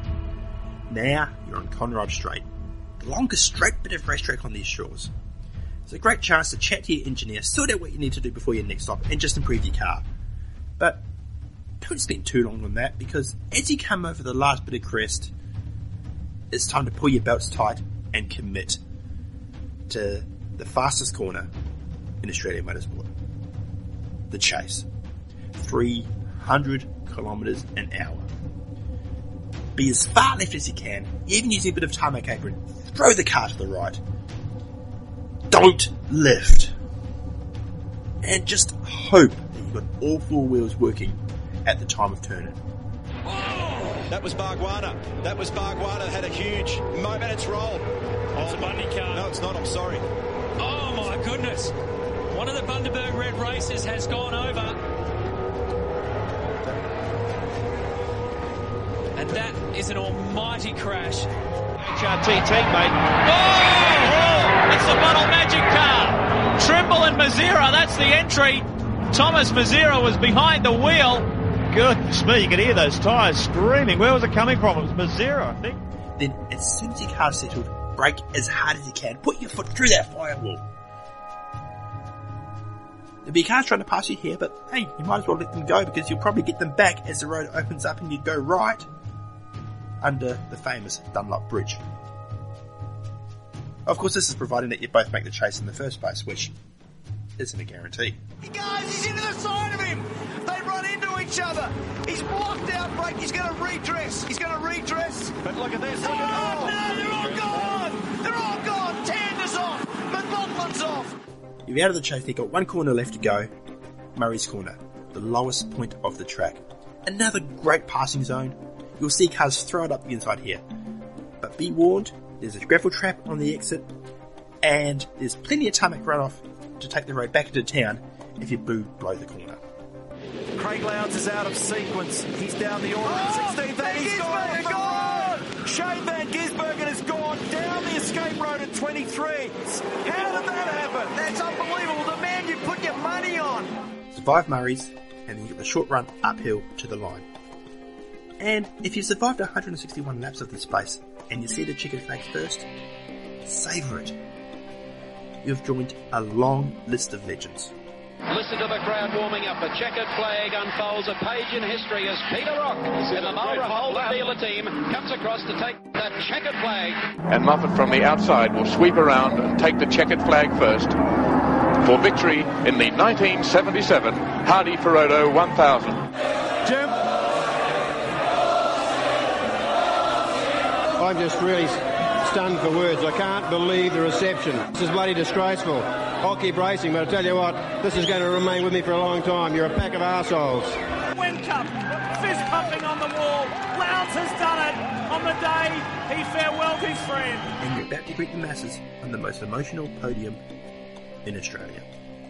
Now you're on Conrod Straight, the longest straight bit of racetrack on these shores. It's a great chance to chat to your engineer, sort out what you need to do before your next stop, and just improve your car. But don't spend too long on that, because as you come over the last bit of crest, it's time to pull your belts tight and commit to the fastest corner in Australian motorsport. The Chase. three hundred kilometres an hour. Be as far left as you can, even using a bit of tarmac apron. Throw the car to the right. Don't lift. And just hope that you've got all four wheels working at the time of turning. That was Bargwanna. That was Bargwanna. Had a huge moment. It's rolled. It's a Bundy car. No, it's not. I'm sorry. Oh my goodness. One of the Bundaberg Red Races has gone over. And that is an almighty crash. H R T teammate. Oh! It's the Bottle Magic car. Trimble and Mazira, that's the entry. Thomas Mazira was behind the wheel. Goodness me, you could hear those tyres screaming. Where was it coming from? It was Mazira, I think. Then, as soon as your car's settled, brake as hard as you can. Put your foot through that firewall. There'll be cars trying to pass you here, but hey, you might as well let them go, because you'll probably get them back as the road opens up and you go right under the famous Dunlop Bridge. Of course, this is providing that you both make the chase in the first place, which isn't a guarantee. Guys, he's into the side of him. They run into each other. He's blocked out brake. He's going to redress. He's going to redress. But look at this. Look Oh, at no, they're all gone. They're all gone. Tander's off. McLaughlin's off. You're out of the chase, you've got one corner left to go. Murray's Corner, the lowest point of the track. Another great passing zone. You'll see cars throw it up the inside here. But be warned, there's a gravel trap on the exit, and there's plenty of tarmac runoff to take the road back into town if you boo blow the corner. Craig Lowndes is out of sequence. He's down the order of sixteenth, and he's gone. gone. Shane Van Gisbergen has gone down the escape road at twenty-three. How did that happen? That's unbelievable. The man you put your money on. Survive Murray's, and then you get the short run uphill to the line. And if you've survived one hundred sixty-one laps of this place, and you see the checkered flag first, savour it. You've joined a long list of legends. Listen to the crowd warming up. A checkered flag unfolds a page in history as Peter Rock and the Marlborough Holden dealer team comes across to take that checkered flag. And Moffat from the outside will sweep around and take the checkered flag first for victory in the nineteen seventy-seven Hardy Ferodo one thousand. Jim? I'm just really stunned for words. I can't believe the reception. This is bloody disgraceful. I'll keep racing, but I tell you what, this is going to remain with me for a long time. You're a pack of arseholes. Whincup, fist pumping on the wall. Lowndes has done it on the day he farewelled his friend. And you're about to greet the masses on the most emotional podium in Australia.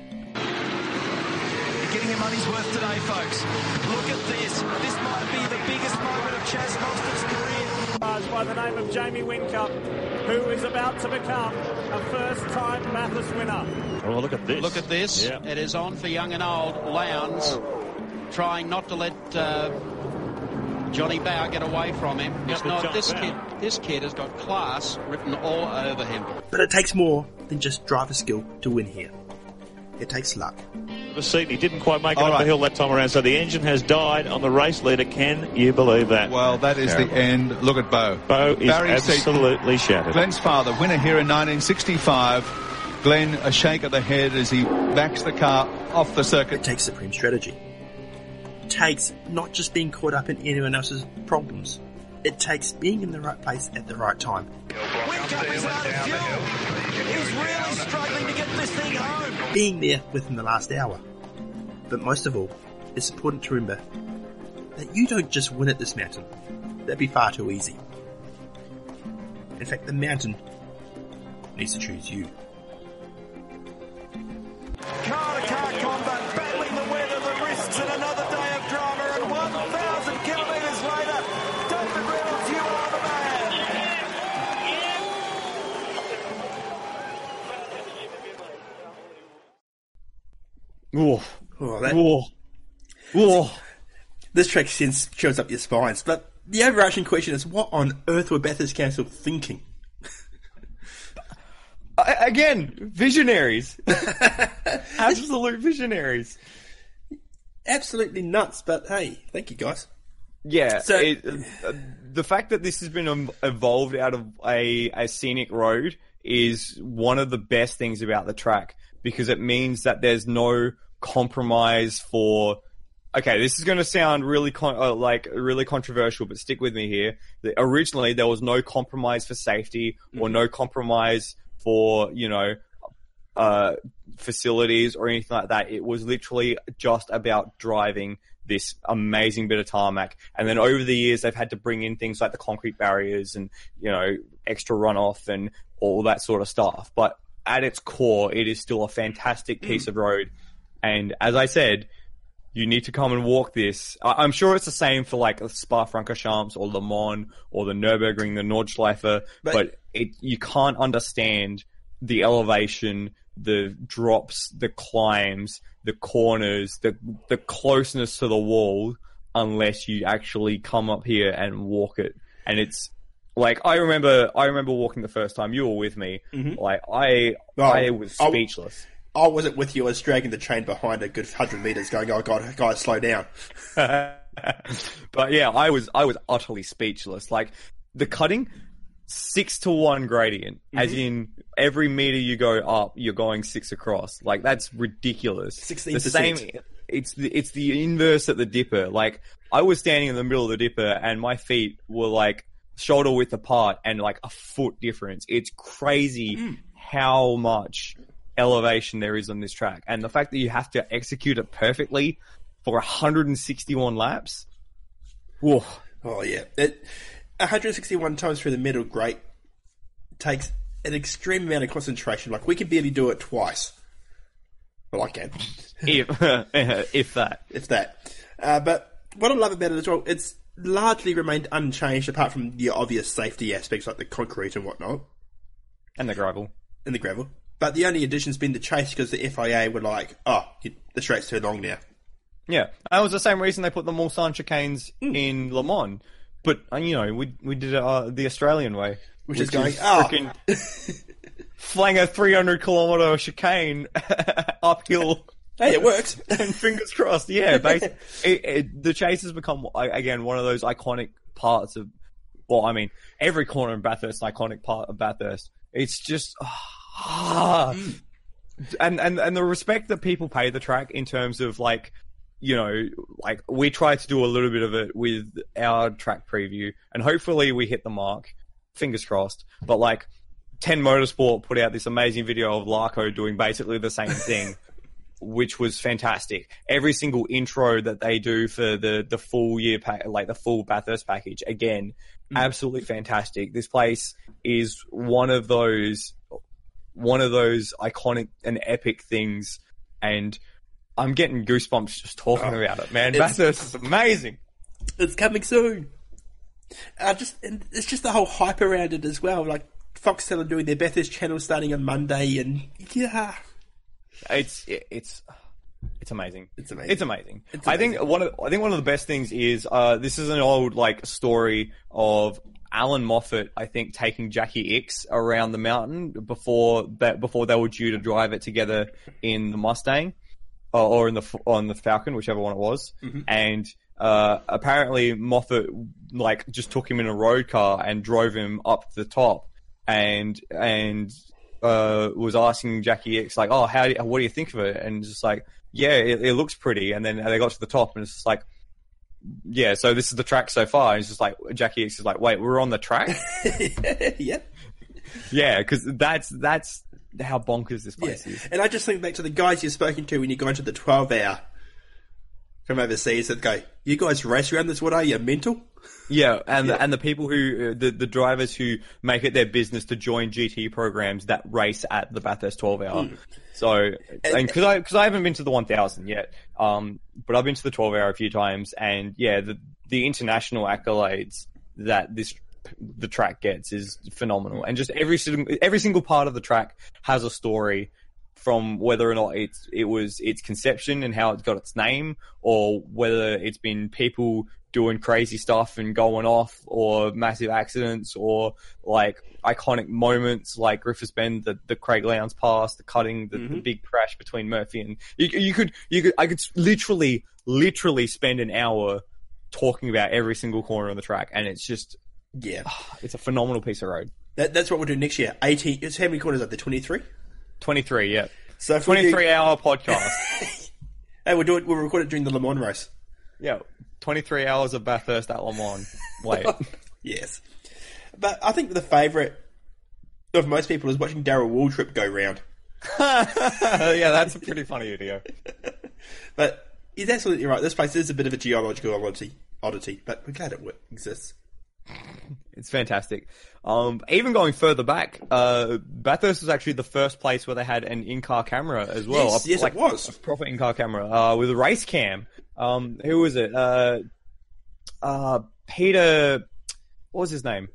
You're getting your money's worth today, folks. Look at this. This might be the biggest moment of Chaz Mostard's career. By the name of Jamie Whincup, who is about to become a first-time Bathurst winner. Oh, look at this. Look at this. Yeah. It is on for young and old. Lowndes trying not to let uh, Johnny Bower get away from him. It's Yeah, not, John this, Bower. kid, this kid has got class written all over him. But it takes more than just driver skill to win here. It takes luck. The seat, he didn't quite make it All up right. the hill that time around, so the engine has died on the race leader. Can you believe that? Well, that is Terrible. the end. Look at Bo. Bo is Barry Seaton, absolutely shattered. Glenn's father, winner here in nineteen sixty-five. Glenn, a shake of the head as he backs the car off the circuit. It takes supreme strategy. It takes not just being caught up in anyone else's problems. It takes being in the right place at the right time. Whincup is out of fuel. He's really struggling to get this thing home. Being there within the last hour. But most of all, it's important to remember that you don't just win at this mountain. That'd be far too easy. In fact, the mountain needs to choose you. Car-to-car combat, battling the weather, the risks, and another day of drama. And one thousand kilometres later, David Reynolds, you are the man. Ooh. Oh, that, Ooh. Ooh. This track sends chills up your spines. But the overarching question is, what on earth were Bathurst Council thinking? I, again, visionaries. Absolute visionaries. absolutely nuts. But hey, thank you guys. Yeah, So- it, uh, the fact that this has been um, evolved out of a, a scenic road is one of the best things about the track, because it means that there's no compromise for. Okay, this is going to sound really con- uh, like really controversial, but stick with me here. The, originally, there was no compromise for safety or no compromise for, you know, uh, facilities or anything like that. It was literally just about driving this amazing bit of tarmac. And then over the years, they've had to bring in things like the concrete barriers and, you know, extra runoff and all that sort of stuff. But at its core, it is still a fantastic piece of road. And as I said, you need to come and walk this. I- I'm sure it's the same for like Spa-Francorchamps or Le Mans or the Nürburgring, the Nordschleife, but, but it, you can't understand the elevation, the drops, the climbs, the corners, the the closeness to the wall, unless you actually come up here and walk it. And it's like I remember, I remember walking the first time. You were with me. Mhm. Like I, Well, I was I- speechless. I wasn't with you. I was dragging the chain behind a good hundred meters, going, "Oh God, guys, slow down." But yeah, I was I was utterly speechless. Like the cutting, six to one gradient, as Mhm. in every meter you go up, you're going six across. Like that's ridiculous. Sixteen The percent. same. It's the it's the inverse at the Dipper. Like I was standing in the middle of the Dipper, and my feet were like shoulder width apart, and like a foot difference. It's crazy how much elevation there is on this track, and the fact that you have to execute it perfectly for one hundred sixty-one laps. Whoa. Oh yeah, it, one hundred sixty-one times through the middle, great. Takes an extreme amount of concentration. Like we can barely do it twice. Well, I can. if if that, if that. Uh, but what I love about it as well, it's largely remained unchanged, apart from the obvious safety aspects like the concrete and whatnot, and the gravel, and the gravel. But the only addition's been the chase, because the F I A were like, "Oh, the straight's too long now." Yeah, that was the same reason they put the Mulsanne chicanes Mm. in Le Mans. But uh, you know, we we did it uh, the Australian way, Which is going, oh. frickin' flang a three hundred kilometer chicane uphill. Hey, it works. And fingers crossed. Yeah, basically, it, it, the chase has become again one of those iconic parts of. Well, I mean, every corner in Bathurst is an iconic part of Bathurst. It's just. Ah, Mm. and, and, and the respect that people pay the track in terms of like, you know, like we tried to do a little bit of it with our track preview, and hopefully we hit the mark. Fingers crossed. But like, ten Motorsport put out this amazing video of Larko doing basically the same thing, which was fantastic. Every single intro that they do for the, the full year pack, like the full Bathurst package, again, mm. absolutely fantastic. This place is one of those. One of those iconic and epic things, and I'm getting goosebumps just talking oh, about it, man. Bathurst is amazing. It's coming soon. Uh, just and it's just the whole hype around it as well. Like Foxtel are doing their Bathurst channel starting on Monday, and yeah, it's it's it's amazing. It's amazing. It's amazing. It's I amazing. think one of I think one of the best things is uh, this is an old like story of Alan Moffat, I think, taking Jackie Ickx around the mountain before that, before they were due to drive it together in the Mustang or, or in the on the Falcon, whichever one it was. Mm-hmm. And uh, apparently Moffat like just took him in a road car and drove him up the top, and and uh, was asking Jackie Ickx like, "Oh, how do you, what do you think of it?" And just like, "Yeah, it, it looks pretty." And then they got to the top, and it's just like. Yeah, so this is the track so far. And it's just like, Jackie Ickx is like, wait, we're on the track? yeah. Yeah, because that's, that's how bonkers this place yeah. is. And I just think back to the guys you've spoken to when you go into the twelve hour from overseas that go, you guys race around this, what are you, mental? Yeah, and yeah. The, and the people who, uh, the, the drivers who make it their business to join G T programs that race at the Bathurst twelve hour. Mm. So, and because I, cause I haven't been to the one thousand yet, um, but I've been to the twelve hour a few times, and yeah, the, the international accolades that this, the track gets is phenomenal. And just every single, every single part of the track has a story, from whether or not it's, it was its conception and how it got its name, or whether it's been people doing crazy stuff and going off, or massive accidents, or like iconic moments like Griffiths Bend, the, the Craig Lowndes pass, the cutting, the, mm-hmm. the big crash between Murphy and you, you could, you could, I could literally literally spend an hour talking about every single corner on the track, and it's just yeah, it's a phenomenal piece of road. That, that's what we'll do next year. eighteen. It's how many corners are there? twenty-three. Twenty-three. Yeah. So twenty-three do... hour podcast. Hey, we'll do it. We'll record it during the Le Mans race. Yeah, twenty-three hours of Bathurst at Le Mans. Wait. Yes, but I think the favourite of most people is watching Darrell Waltrip go round. Yeah, that's a pretty funny video. But he's absolutely right. This place is a bit of a geological oddity, oddity but we're glad it exists. It's fantastic. Um, even going further back, uh, Bathurst was actually the first place where they had an in-car camera as well. Yes, a, yes like, it was. A proper in-car camera uh, with a race cam. Um, who was it? Uh, uh, Peter... What was his name?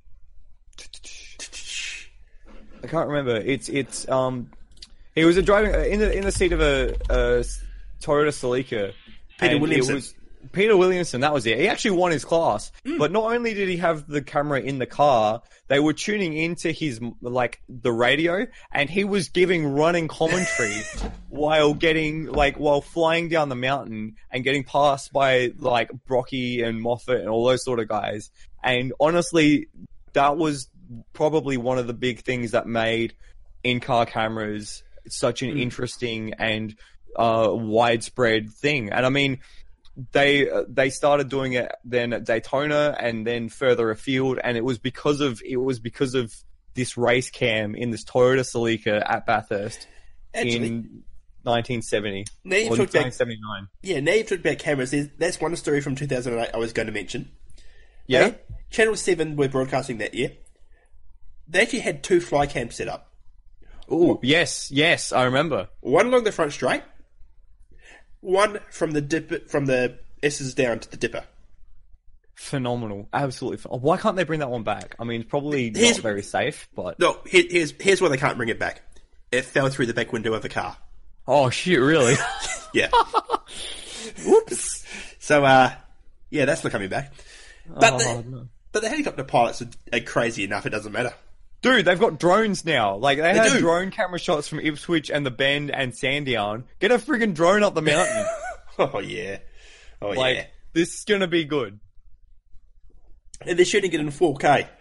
I can't remember. It's it's um, he was a driving in the in the seat of a, a Toyota Celica. Peter and Williamson. It was Peter Williamson. That was it. He actually won his class. Mm. But not only did he have the camera in the car, they were tuning into his like the radio, and he was giving running commentary while getting like while flying down the mountain and getting passed by like Brocky and Moffat and all those sort of guys. And honestly, that was probably one of the big things that made in-car cameras such an mm. interesting and uh, widespread thing. And I mean, they they started doing it then at Daytona and then further afield, and it was because of it was because of this race cam in this Toyota Celica at Bathurst Actually, in nineteen seventy now you or talked nineteen seventy-nine. About, yeah, now you've talked about cameras. There's, that's one story from two thousand eight I was going to mention. Yeah, they, Channel seven were broadcasting that year. They actually had two fly cams set up. Oh, yes, yes, I remember. One along the front straight, one from the dip, from the S's down to the dipper. Phenomenal, absolutely. Ph- Why can't they bring that one back? I mean, it's probably here's, not very safe, but no. Here, here's here's why they can't bring it back. It fell through the back window of a car. Oh shit! Really? Yeah. Whoops. So, uh, yeah, that's not coming back. But oh, the, no. but the helicopter pilots are crazy enough. It doesn't matter. Dude, they've got drones now. Like, they, they had do. drone camera shots from Ipswich and the Bend and Sandown. Get a friggin' drone up the mountain. Oh, yeah. Oh, like, yeah. This is gonna be good. And they're shooting it in four K.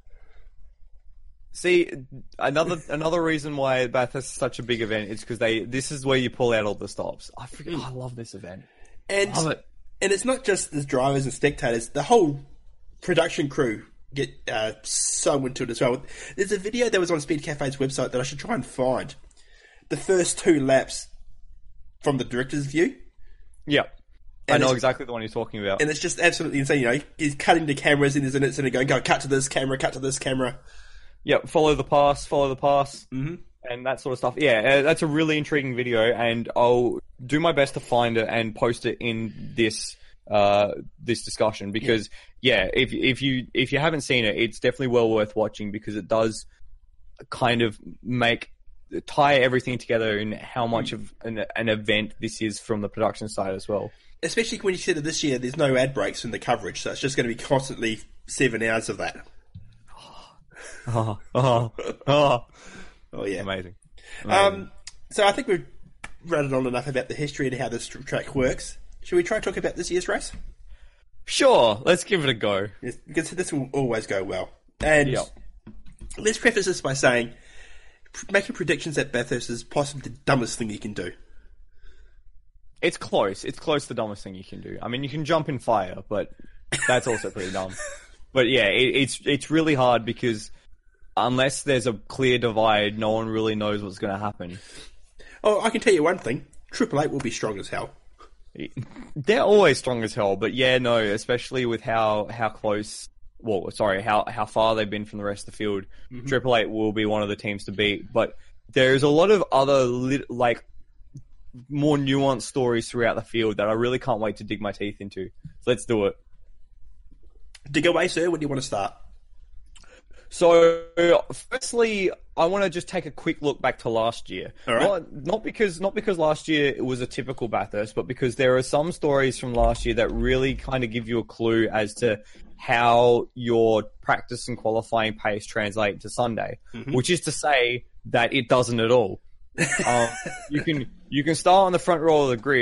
See, another another reason why Bathurst is such a big event is because they this is where you pull out all the stops. I freaking, mm. I love this event. And, love it. And it's not just the drivers and spectators. The whole production crew get uh, so into it as well. There's a video that was on Speed Cafe's website that I should try and find. The first two laps from the director's view. Yeah. And I know exactly the one you're talking about. And it's just absolutely insane. You know, he's cutting the cameras in his minutes and going, go, cut to this camera, cut to this camera. Yeah, follow the pass, follow the pass, mm-hmm. and that sort of stuff. Yeah, that's a really intriguing video, and I'll do my best to find it and post it in this uh, this discussion because, yeah. yeah, if if you if you haven't seen it, it's definitely well worth watching because it does kind of make tie everything together in how much of an, an event this is from the production side as well. Especially when you said that this year there's no ad breaks in the coverage, so it's just going to be constantly seven hours of that. Oh, oh, oh. Oh, yeah. Amazing. Amazing. Um, so I think we've rattled on enough about the history and how this track works. Should we try to talk about this year's race? Sure, let's give it a go. Yes, because this will always go well. And yep. let's preface this by saying making predictions at Bathurst is possibly the dumbest thing you can do. It's close. It's close to the dumbest thing you can do. I mean, you can jump in fire, but that's also pretty dumb. But yeah, it, it's it's really hard because unless there's a clear divide, no one really knows what's going to happen. Oh, I can tell you one thing. Triple Eight will be strong as hell. They're always strong as hell, but yeah, no, especially with how, how close, well, sorry, how, how far they've been from the rest of the field. Mm-hmm. Triple Eight will be one of the teams to beat, but there's a lot of other, lit, like, more nuanced stories throughout the field that I really can't wait to dig my teeth into. So let's do it. Dig away, sir. Where do you want to start? So, firstly, I want to just take a quick look back to last year. All right. Not, not because not because last year it was a typical Bathurst, but because there are some stories from last year that really kind of give you a clue as to how your practice and qualifying pace translate to Sunday. Mm-hmm. Which is to say that it doesn't at all. um, you can you can start on the front row of the grid.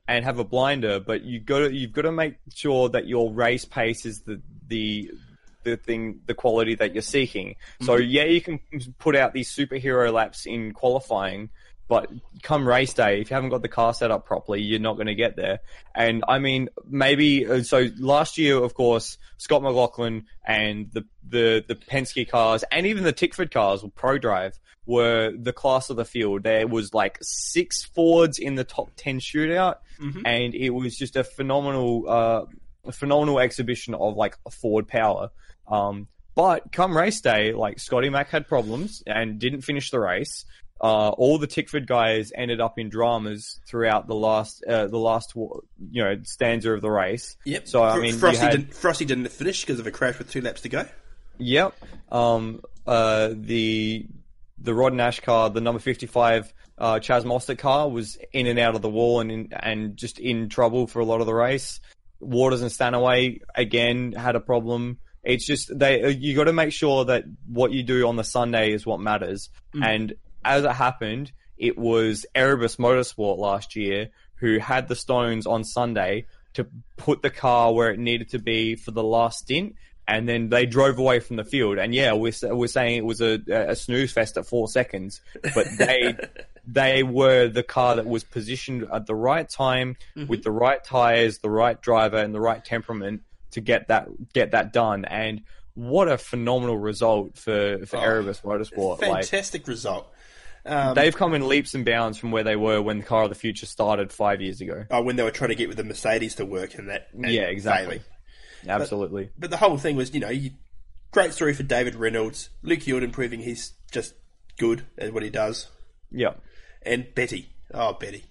and have a blinder, but you got to, you've got to make sure that your race pace is the the the thing, the quality that you're seeking. Mm-hmm. So yeah, you can put out these superhero laps in qualifying, but come race day, if you haven't got the car set up properly, you're not going to get there. And I mean, maybe, so last year, of course, Scott McLaughlin and the, the, the Penske cars and even the Tickford cars, or ProDrive, were the class of the field. There was like six Fords in the top ten shootout, mm-hmm. and it was just a phenomenal, uh, a phenomenal exhibition of like Ford power. Um, but come race day, like Scotty Mac had problems and didn't finish the race. Uh, all the Tickford guys ended up in dramas throughout the last, uh, the last, you know, stanza of the race. Yep. So I mean, Frosty had... didn't, Frosty didn't finish because of a crash with two laps to go. Yep. Um, uh, the the Rod Nash car, the number fifty-five uh, Chaz Mostert car, was in and out of the wall and in, and just in trouble for a lot of the race. Waters and Stanaway again had a problem. It's just they you got to make sure that what you do on the Sunday is what matters. Mm. And as it happened, it was Erebus Motorsport last year who had the stones on Sunday to put the car where it needed to be for the last stint, and then they drove away from the field. And yeah, we're we're saying it was a, a snooze fest at four seconds, but they they were the car that was positioned at the right time, mm-hmm. with the right tires, the right driver, and the right temperament to get that get that done. And what a phenomenal result for for oh, Erebus Motorsport! Fantastic like, result. Um, They've come in leaps and bounds from where they were when the Car of the Future started five years ago. Oh, when they were trying to get with the Mercedes to work and that. And yeah, exactly. Failing. Absolutely. But, but the whole thing was, you know, you, great story for David Reynolds. Luke Jordan proving he's just good at what he does. Yeah. And Betty. Oh, Betty.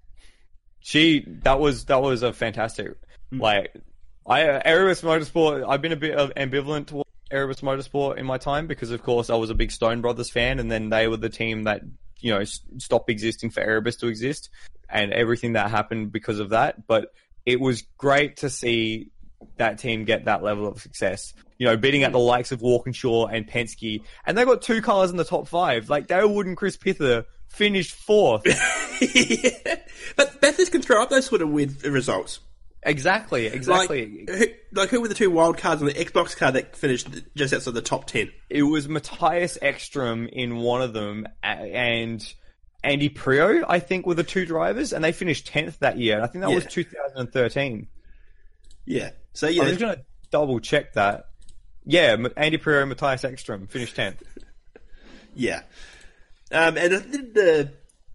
She, that was, that was a fantastic, mm. like, I, uh, Erebus Motorsport, I've been a bit of ambivalent towards Erebus Motorsport in my time because, of course, I was a big Stone Brothers fan, and then they were the team that, you know, stopped existing for Erebus to exist, and everything that happened because of that. But it was great to see that team get that level of success. You know, beating out the likes of Walkinshaw and Penske, and they got two cars in the top five. Like, Dale Wood and Chris Pither finished fourth. Yeah. But Bathurst can throw up those sort of weird results. Exactly, exactly. Like who, like, who were the two wild cards on the Xbox card that finished just outside the top ten? It was Matthias Ekstrom in one of them, and Andy Prio, I think, were the two drivers, and they finished tenth that year. And I think that yeah. was two thousand thirteen. Yeah. So yeah, I'm just going to double check that. Yeah, Andy Prio and Matthias Ekstrom finished tenth. Yeah. Um, and I think the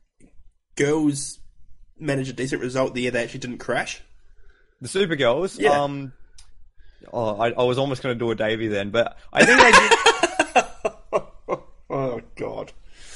girls managed a decent result the year they actually didn't crash. The Supergirls, yeah. um, oh, I, I was almost going to do a Davey then, but I think they did. Oh, God.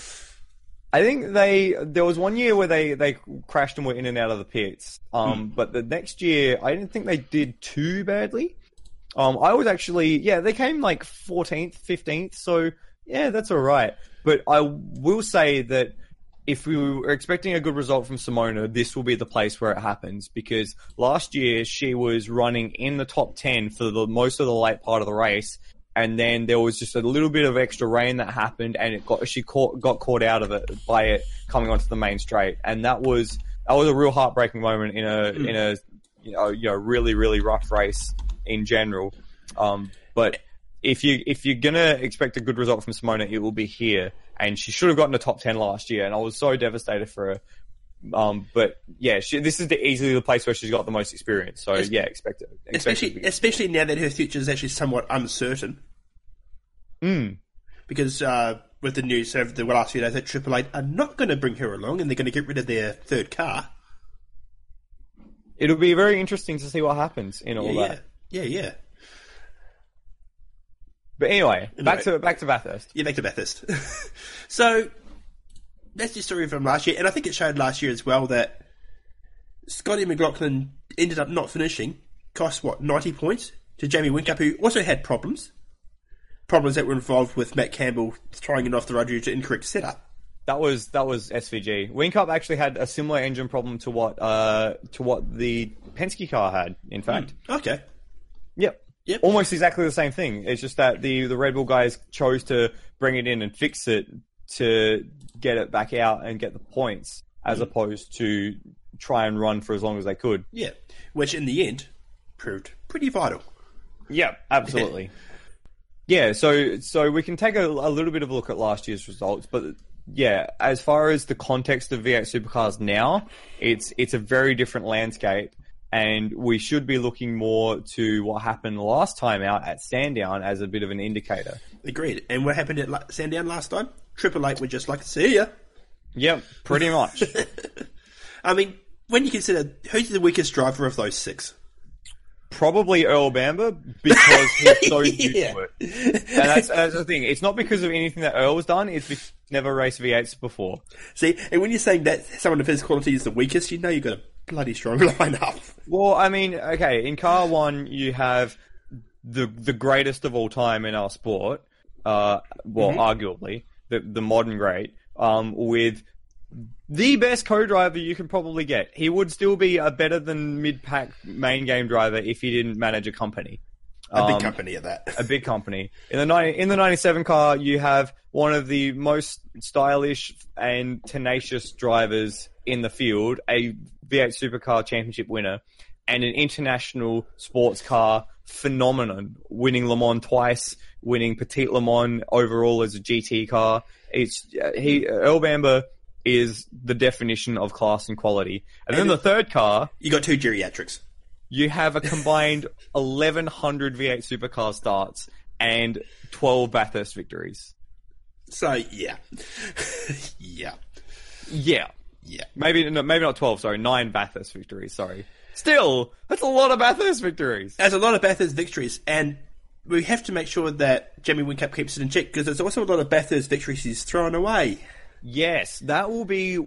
I think they, there was one year where they, they crashed and were in and out of the pits. Um, mm. But the next year, I didn't think they did too badly. Um, I was actually, yeah, they came like fourteenth, fifteenth, so yeah, that's alright. But I will say that if we were expecting a good result from Simona, this will be the place where it happens, because last year she was running in the top ten for the most of the late part of the race, and then there was just a little bit of extra rain that happened, and it got she caught, got caught out of it by it coming onto the main straight, and that was that was a real heartbreaking moment in a mm. in a you know, you know really really rough race in general. Um, but if you if you're gonna expect a good result from Simona, it will be here. And she should have gotten a top ten last year, and I was so devastated for her. Um, but yeah, she, this is the, easily the place where she's got the most experience. So es- yeah, expect it. Expect especially, it especially now that her future is actually somewhat uncertain. Mm. Because uh, with the news over the last few days that Triple Eight are not going to bring her along, and they're going to get rid of their third car. It'll be very interesting to see what happens in all yeah, that. Yeah, yeah, yeah. But anyway, back to back to Bathurst. Yeah, back to Bathurst. So that's the story from last year, and I think it showed last year as well that Scotty McLaughlin ended up not finishing, cost what ninety points to Jamie Whincup, who also had problems, problems that were involved with Matt Campbell throwing it off the road due to incorrect setup. That was that was S V G. Whincup actually had a similar engine problem to what uh to what the Penske car had. In fact, mm, okay, yep. Yep. Almost exactly the same thing. It's just that the, the Red Bull guys chose to bring it in and fix it to get it back out and get the points. as opposed to try and run for as long as they could. Yeah, which in the end proved pretty vital. Yeah, absolutely. Yeah, so so we can take a, a little bit of a look at last year's results, but yeah, as far as the context of V eight Supercars now, it's it's a very different landscape, and we should be looking more to what happened last time out at Sandown as a bit of an indicator. Agreed. And what happened at Sandown last time? Triple Eight would just like to see ya. Yep, pretty much. I mean, when you consider who's the weakest driver of those six? Probably Earl Bamber, because he's so used Yeah. to it. And that's, that's the thing. It's not because of anything that Earl has done, it's because he's never raced V eights before. See, and when you're saying that someone of his quality is the weakest, you know you've got a bloody strong lineup. Well, I mean, okay, in car one, you have the the greatest of all time in our sport, uh, well, Mhm. arguably, the, the modern great, um, with the best co-driver you can probably get. He would still be a better than mid-pack main game driver if he didn't manage a company. A big Um, company at that. A big company. In the ninety, in the ninety-seven car, you have one of the most stylish and tenacious drivers in the field, a V eight Supercar Championship winner, and an international sports car phenomenon, winning Le Mans twice, winning Petit Le Mans overall as a G T car. It's uh, he Earl Bamber is the definition of class and quality. And, And then the third car, you got two geriatrics. You have a combined eleven hundred V eight Supercar starts and twelve Bathurst victories. So yeah, yeah, yeah, yeah. Maybe no, maybe not twelve. Sorry, nine Bathurst victories. Sorry. Still, that's a lot of Bathurst victories. There's a lot of Bathurst victories, and we have to make sure that Jamie Whincup keeps it in check, because there's also a lot of Bathurst victories he's thrown away. Yes, that will be.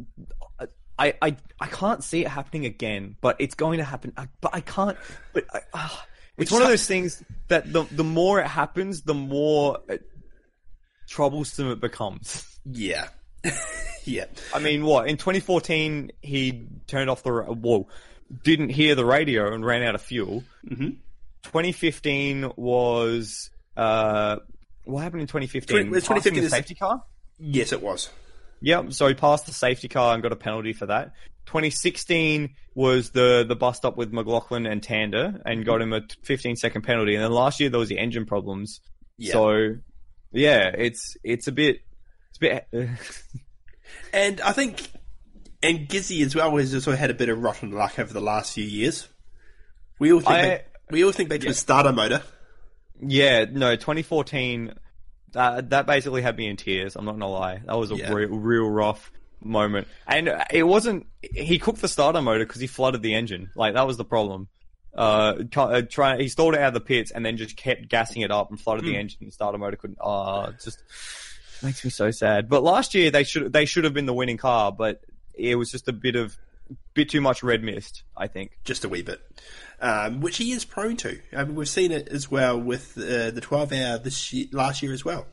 I, I, I can't see it happening again, but it's going to happen. I, but I can't. But I, uh, it's one of those things that the the more it happens, the more troublesome it becomes. Yeah, yeah. I mean, what in twenty fourteen he turned off the whoa, didn't hear the radio and ran out of fuel. Mm-hmm. twenty fifteen was uh, what happened in twenty fifteen? Was twenty fifteen the is- safety car? Yes, it was. Yep, so he passed the safety car and got a penalty for that. twenty sixteen was the, the bust up with McLaughlin and Tander and got him a fifteen second penalty. And then last year there was the engine problems. Yeah. So, yeah, it's it's a bit... It's a bit And I think, and Gizzy as well has also had a bit of rotten luck over the last few years. We all think I- back, we all think back to yeah. the starter motor. Yeah, no, twenty fourteen, that, that basically had me in tears, I'm not gonna lie. That was a Yeah. real, real rough moment. And it wasn't, he cooked the starter motor because he flooded the engine. Like, that was the problem. Uh, try, try, he stalled it out of the pits and then just kept gassing it up and flooded the Mm. engine. The starter motor couldn't, oh, it just makes me so sad. But last year they should, they should have been the winning car, but it was just a bit of, bit too much red mist, I think. Just a wee bit. Um, which he is prone to. I mean, we've seen it as well with uh, the twelve hour this year, last year as well.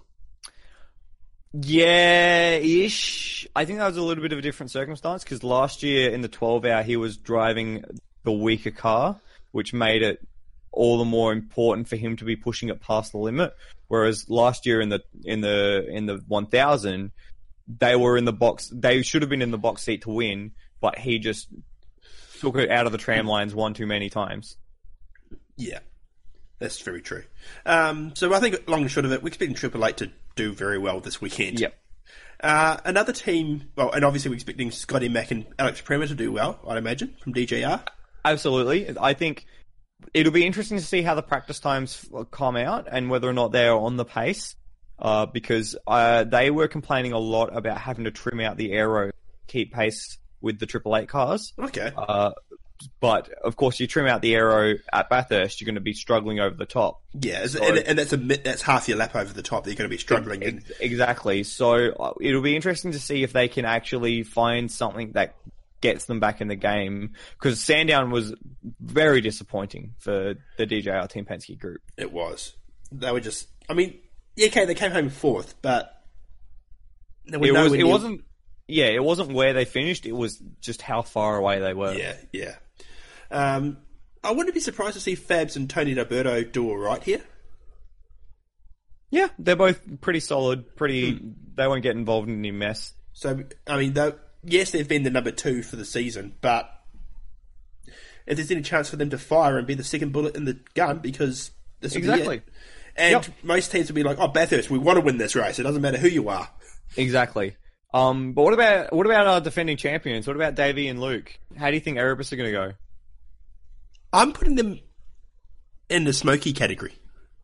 Yeah, ish. I think that was a little bit of a different circumstance because last year in the twelve hour he was driving the weaker car, which made it all the more important for him to be pushing it past the limit. Whereas last year in the in the in the one thousand, they were in the box. They should have been in the box seat to win, but he just took it out of the tram lines one too many times. Yeah, that's very true. Um, so I think long and short of it, we're expecting Triple Eight to do very well this weekend. Yep. Uh, another team, well, and obviously we're expecting Scotty Mack and Alex Prema to do well, I'd imagine, from D J R. Absolutely. I think it'll be interesting to see how the practice times come out and whether or not they're on the pace, uh, because uh, they were complaining a lot about having to trim out the aero to keep pace with the Triple Eight cars. Okay. Uh, but, of course, you trim out the aero at Bathurst, you're going to be struggling over the top. Yeah, So- and, and that's a mi- that's half your lap over the top that you're going to be struggling in. Ex- Exactly. So uh, it'll be interesting to see if they can actually find something that gets them back in the game. Because Sandown was very disappointing for the D J R Team Penske group. It was. They were just, I mean, yeah, okay, they came home fourth, but there was It nowhere was. It near- wasn't. Yeah, it wasn't where they finished. It was just how far away they were. Yeah, yeah. Um, I wouldn't be surprised to see Fabs and Tony Roberto do all right here. Yeah, they're both pretty solid. Pretty. Hmm. They won't get involved in any mess. So, I mean, though, yes, they've been the number two for the season, but if there's any chance for them to fire and be the second bullet in the gun, because this will Exactly. be it. And Yep. most teams will be like, oh, Bathurst, we want to win this race. It doesn't matter who you are. Exactly. Um, but what about what about our defending champions? What about Davey and Luke? How do you think Erebus are going to go? I'm putting them in the smoky category.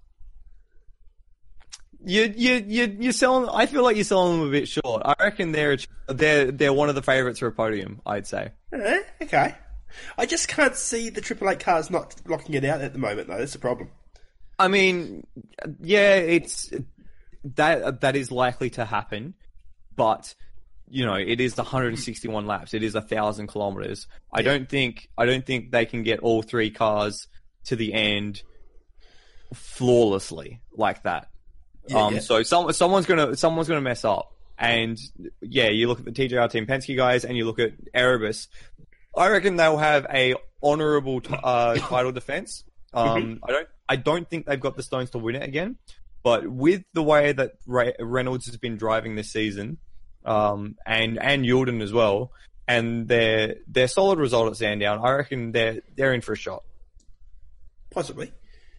You you you you're selling. I feel like you're selling them a bit short. I reckon they're they're they're one of the favourites for a podium. I'd say. Eh, okay. I just can't see the Triple Eight cars not locking it out at the moment, though. That's the problem. I mean, yeah, it's that that is likely to happen, but you know, it is one hundred sixty-one laps. It is a thousand kilometers. I don't think I don't think they can get all three cars to the end flawlessly like that. Yeah, um, yeah. so some someone's gonna someone's gonna mess up, and yeah, you look at the T J R Team Penske guys, and you look at Erebus. I reckon they'll have a honourable t- uh, title defense. Um, I don't I don't think they've got the stones to win it again, but with the way that Re- Reynolds has been driving this season, um, and and Youlden as well, and their their solid result at Sandown, I reckon they're they're in for a shot. Possibly.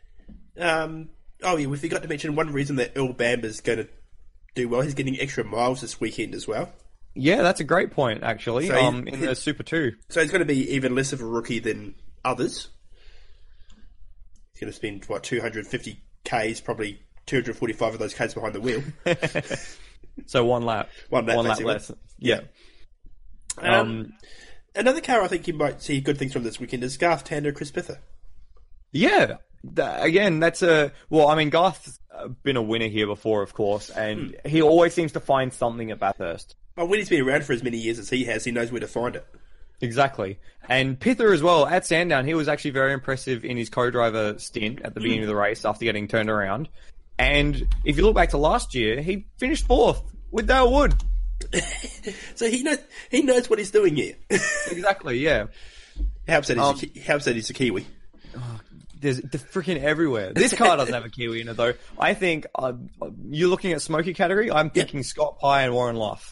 Um, oh, yeah, we forgot to mention one reason that Earl Bamber's going to do well. He's getting extra miles this weekend as well. Yeah, that's a great point, actually, So um, he- in the Super two. So he's going to be even less of a rookie than others. He's going to spend, what, two hundred fifty kays, probably two hundred forty-five of those kays behind the wheel. So one lap. One lap, One lap basically. less. Yeah. Um, Um, another car I think you might see good things from this weekend is Garth Tander, Chris Pither. Yeah. Th- Again, that's a... Well, I mean, Garth's uh, been a winner here before, of course, and Hmm. he always seems to find something at Bathurst. But when he's been around for as many years as he has, he knows where to find it. Exactly. And Pither as well, at Sandown, he was actually very impressive in his co-driver stint at the beginning of the race after getting turned around. And if you look back to last year, he finished fourth with Dale Wood. So he knows he knows what he's doing here. Exactly, yeah. Helps that he's, Um, a, Ki- helps that he's a Kiwi. There's they're freaking everywhere. This car doesn't have a Kiwi in it, though. I think uh, you're looking at smoky category. I'm thinking Scott Pye and Warren Luff.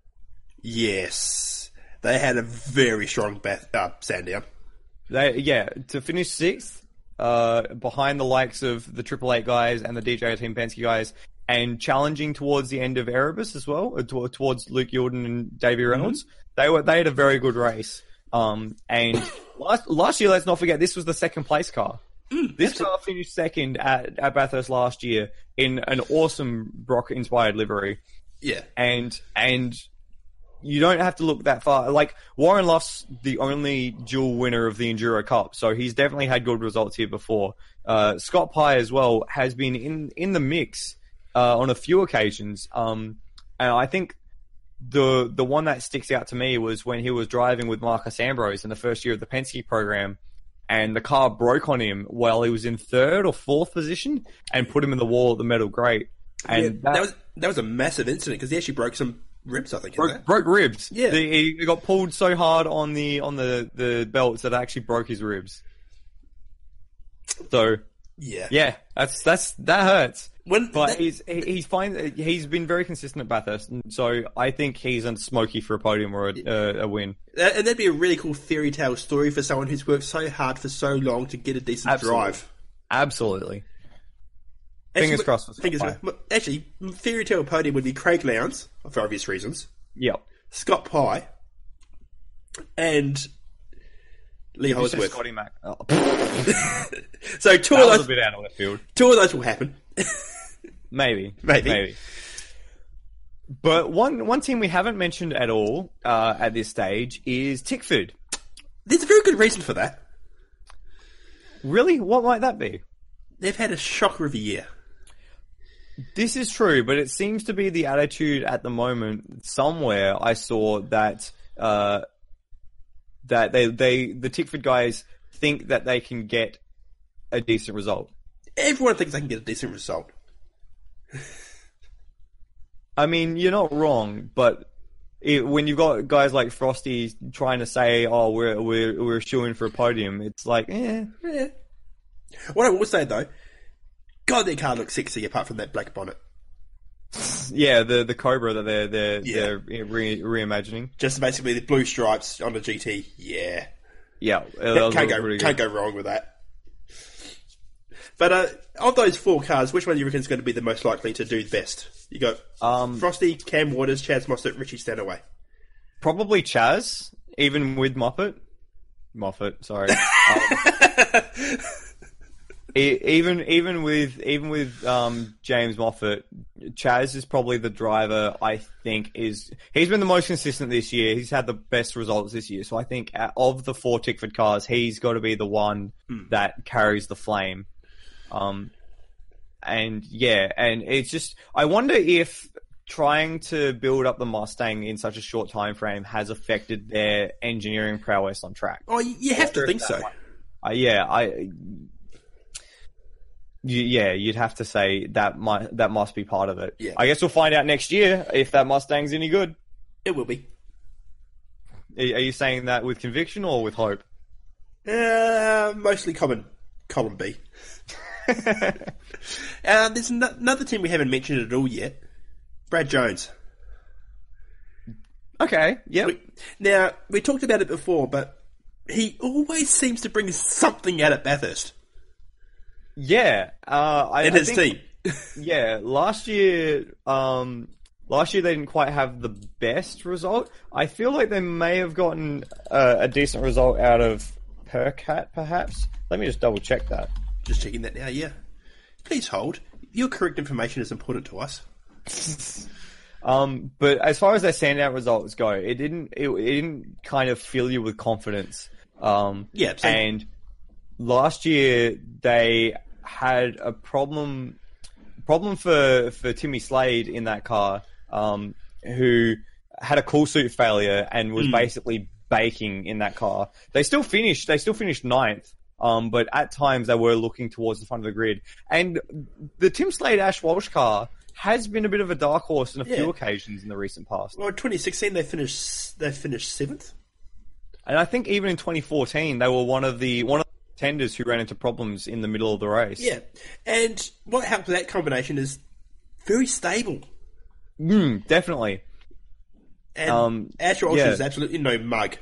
Yes. They had a very strong Bath, uh, Sandown. They yeah to finish sixth, uh, behind the likes of the Triple Eight guys and the D J Team Penske guys, and challenging towards the end of Erebus as well, uh, to- towards Luke Youlden and Davey Reynolds. They were they had a very good race. Um, and last last year, let's not forget, this was the second place car. This car finished second at, at Bathurst last year in an awesome Brock inspired livery. Yeah. And and you don't have to look that far. Like, Warren Luff's the only dual winner of the Enduro Cup, so he's definitely had good results here before. Uh, Scott Pye as well has been in, in the mix uh, on a few occasions. Um, and I think the the one that sticks out to me was when he was driving with Marcus Ambrose in the first year of the Penske program, and the car broke on him while he was in third or fourth position and put him in the wall at the Metal Grate. And Yeah, that, that was that was a massive incident because he actually broke some ribs, I think. isn't broke, it? broke ribs. Yeah. The, he got pulled so hard on the on the, the belts that it actually broke his ribs. So Yeah. yeah, that's that's that hurts. When, but that- he's he- he's fine. He's been very consistent at Bathurst, and so I think he's a smoky for a podium or a, uh, a win. That- and that'd be a really cool fairy tale story for someone who's worked so hard for so long to get a decent Absolutely. drive. Absolutely. Actually, Fingers crossed for Scott Fingers, Pye. well, actually, fairy tale podium would be Craig Lowndes, for obvious reasons. Yep. Scott Pye, and Lee You said Holdsworth. Scotty Mac. Oh. So two That of was those, a bit out of left field. two of those will happen. Maybe. Maybe. Maybe. But one one team we haven't mentioned at all uh, at this stage is Tickford. There's a very good reason for that. Really? What might that be? They've had a shocker of a year. This is true, but it seems to be the attitude at the moment. Somewhere I saw that uh, that they they the Tickford guys think that they can get a decent result. Everyone thinks they can get a decent result. I mean, you're not wrong, but it, when you've got guys like Frosty trying to say, "Oh, we're we're we're shooing for a podium," it's like, eh. Yeah. What I will say though, God, their car looks sexy apart from that black bonnet. Yeah, the the Cobra that they're they're Yeah. they're re- reimagining. Just basically the blue stripes on the G T. Yeah. Yeah, that Can't was go, pretty can't good. go wrong with that. But uh, of those four cars, which one do you reckon is going to be the most likely to do best? You got Um, Frosty, Cam Waters, Chaz Mossett, Richie Stanaway. Probably Chaz, even with Moffat. Moffat, sorry. um, e- even even with even with um, James Moffat, Chaz is probably the driver. I think is he's been the most consistent this year. He's had the best results this year. So I think uh, of the four Tickford cars, he's got to be the one Hmm. that carries the flame. Um, and yeah, and it's just I wonder if trying to build up the Mustang in such a short time frame has affected their engineering prowess on track. Oh, you have to think so. Uh, yeah, I. You, yeah, you'd have to say that might that must be part of it. Yeah. I guess we'll find out next year if that Mustang's any good. It will be. Are, are you saying that with conviction or with hope? Uh, mostly common, column B. uh, there's no- another team we haven't mentioned at all yet. Brad Jones. Okay, yeah. Now, we talked about it before, but he always seems to bring something out at Bathurst. Yeah, uh, I, In I his think, team. yeah, last year, um, last year they didn't quite have the best result. I feel like they may have gotten uh, a decent result out of Percat, perhaps. Let me just double check that. Just checking that now, yeah. Please hold. Your correct information is important to us. Um, but as far as their standout results go, it didn't it, it didn't kind of fill you with confidence. Um, Yeah, same. and last year they had a problem problem for for Timmy Slade in that car, um, who had a cool suit failure and was Mm. basically baking in that car. They still finished. They still finished ninth. Um, but at times they were looking towards the front of the grid. And the Tim Slade Ash Walsh car has been a bit of a dark horse on a Yeah. few occasions in the recent past. Well, in twenty sixteen they finished they finished seventh. And I think even in twenty fourteen they were one of the one of the contenders who ran into problems in the middle of the race. Yeah, and what helped with that combination is very stable. Mm, definitely. And Um, Ash Walsh yeah. is absolutely no mug.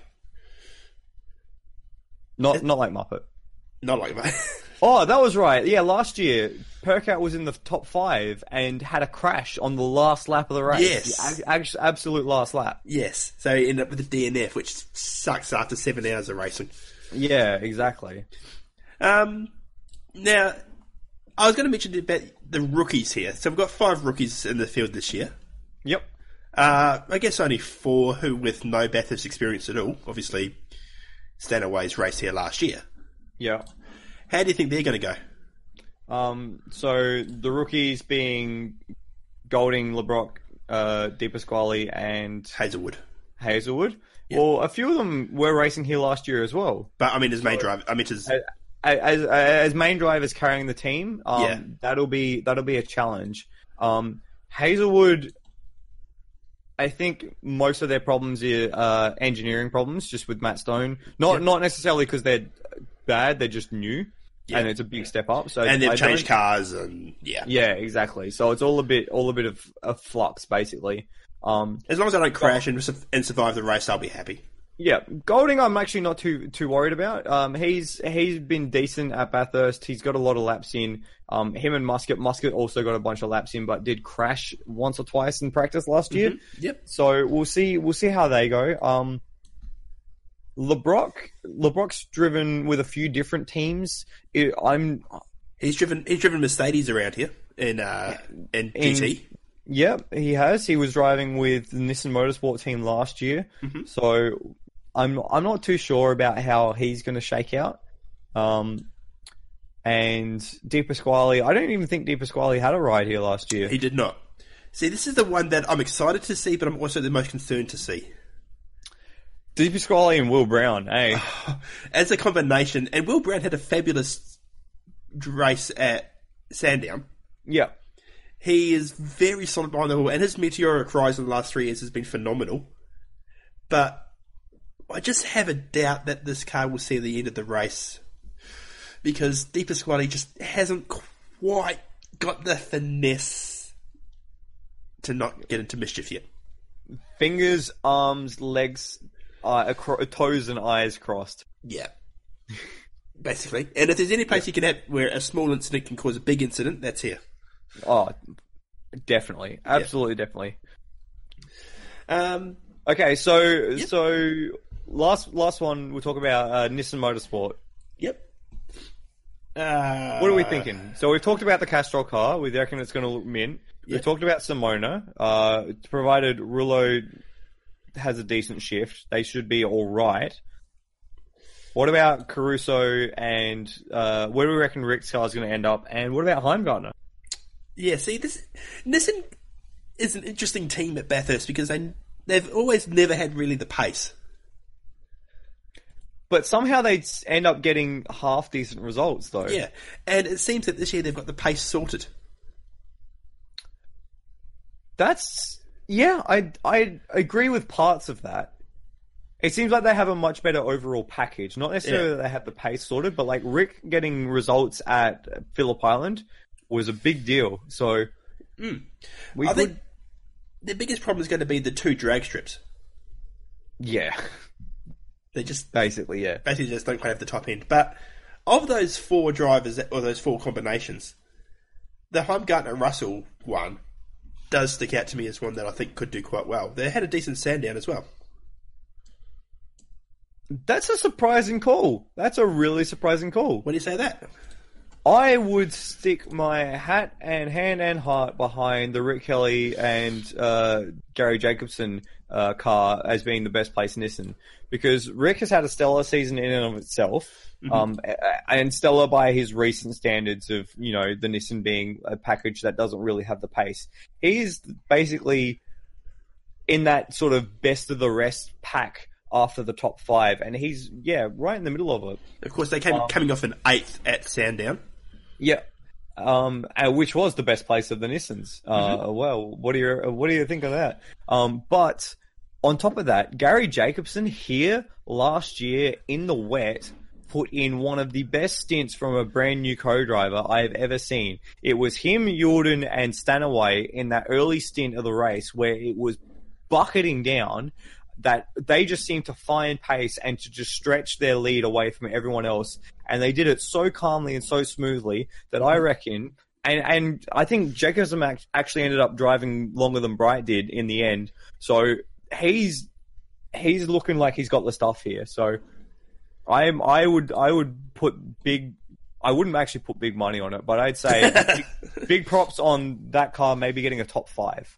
Not not like Muppet. Not like mug. Oh, that was right. Yeah, last year Percat was in the top five and had a crash on the last lap of the race. Yes. The ab- absolute last lap. Yes, so he ended up with a D N F, which sucks after seven hours of racing. Yeah, exactly. Um, now, I was going to mention about the rookies here. So we've got five rookies in the field this year. Yep. Uh, I guess only four who with no Bathurst experience at all. Obviously, Stanaway's raced here last year. Yeah. How do you think they're going to go? Um, so the rookies being Golding, LeBrock, uh, Di Pasquale, and Hazelwood. Hazelwood. Well, a few of them were racing here last year as well. But I mean, as main driver, I mean, as as, as as main drivers carrying the team, um, Yeah. that'll be that'll be a challenge. Um, Hazelwood, I think most of their problems are uh, engineering problems, just with Matt Stone. Not Yep. not necessarily because they're bad; they're just new, Yeah. and it's a big step up. So and they've I changed don't- cars, and yeah, Yeah, exactly. So it's all a bit all a bit of a flux, basically. Um, as long as I don't crash and, su- and survive the race, I'll be happy. Yeah, Golding, I'm actually not too too worried about. Um, he's he's been decent at Bathurst. He's got a lot of laps in. Um, him and Muscat, Muscat also got a bunch of laps in, but did crash once or twice in practice last year. Mhm, yep. So we'll see we'll see how they go. Um, LeBrock, LeBrock's driven with a few different teams. It, I'm He's driven he's driven Mercedes around here in uh, in G T. In- Yep, he has. He was driving with the Nissan Motorsport team last year, Mhm. so I'm I'm not too sure about how he's going to shake out. Um, and Di Pasquale, I don't even think Di Pasquale had a ride here last year. He did not. See, this is the one that I'm excited to see, but I'm also the most concerned to see. Di Pasquale and Will Brown, eh? As a combination, and Will Brown had a fabulous race at Sandown. Yeah. He is very solid behind the wheel, and his meteoric rise in the last three years has been phenomenal. But I just have a doubt that this car will see the end of the race, because Di Pasquale just hasn't quite got the finesse to not get into mischief yet. Fingers, arms, legs, uh, acro- toes and eyes crossed. Yeah. Basically. And if there's any place you can have where a small incident can cause a big incident, that's here. Oh, definitely. Absolutely, yeah. definitely. Um, okay, so yep. so last last one, we'll talk about uh, Nissan Motorsport. Yep. Uh, what are we thinking? So we've talked about the Castrol car. We reckon it's going to look mint. We've yep. talked about Simona. Uh, provided Rullo has a decent shift, they should be all right. What about Caruso and uh, where do we reckon Rick's car is going to end up? And what about Heimgartner? Yeah, see, this Nissan is an interesting team at Bathurst because they they've always never had really the pace. But somehow they end up getting half decent results, though. Yeah, and it seems that this year they've got the pace sorted. That's yeah, I I agree with parts of that. It seems like they have a much better overall package. Not necessarily yeah. that they have the pace sorted, but like Rick getting results at Phillip Island was a big deal. So mm. we I could... think the biggest problem is going to be the two drag strips. Yeah. They just basically, yeah, basically just don't quite have the top end. But of those four drivers or those four combinations, the Heimgartner Russell one does stick out to me as one that I think could do quite well. They had a decent Sandown as well. That's a surprising call. That's a really surprising call. When you say that, I would stick my hat and hand and heart behind the Rick Kelly and uh, Gary Jacobson uh, car as being the best place Nissan. Because Rick has had a stellar season in and of itself, mm-hmm. um, and stellar by his recent standards of, you know, the Nissan being a package that doesn't really have the pace. He's basically in that sort of best of the rest pack after the top five, and he's, yeah, right in the middle of it. Of course, they came um, coming off an eighth at Sandown. Yeah. Um, which was the best place of the Nissans. Uh, mm-hmm. Well, what do you, what do you think of that? Um, but on top of that, Gary Jacobson here last year in the wet put in one of the best stints from a brand new co-driver I have ever seen. It was him, Jordan, and Stanaway in that early stint of the race where it was bucketing down that they just seemed to find pace and to just stretch their lead away from everyone else. And they did it so calmly and so smoothly that I reckon, and, and I think Jacobson actually ended up driving longer than Bright did in the end. So he's, he's looking like he's got the stuff here. So I'm, I would, I would put big, I wouldn't actually put big money on it, but I'd say big, big props on that car maybe getting a top five.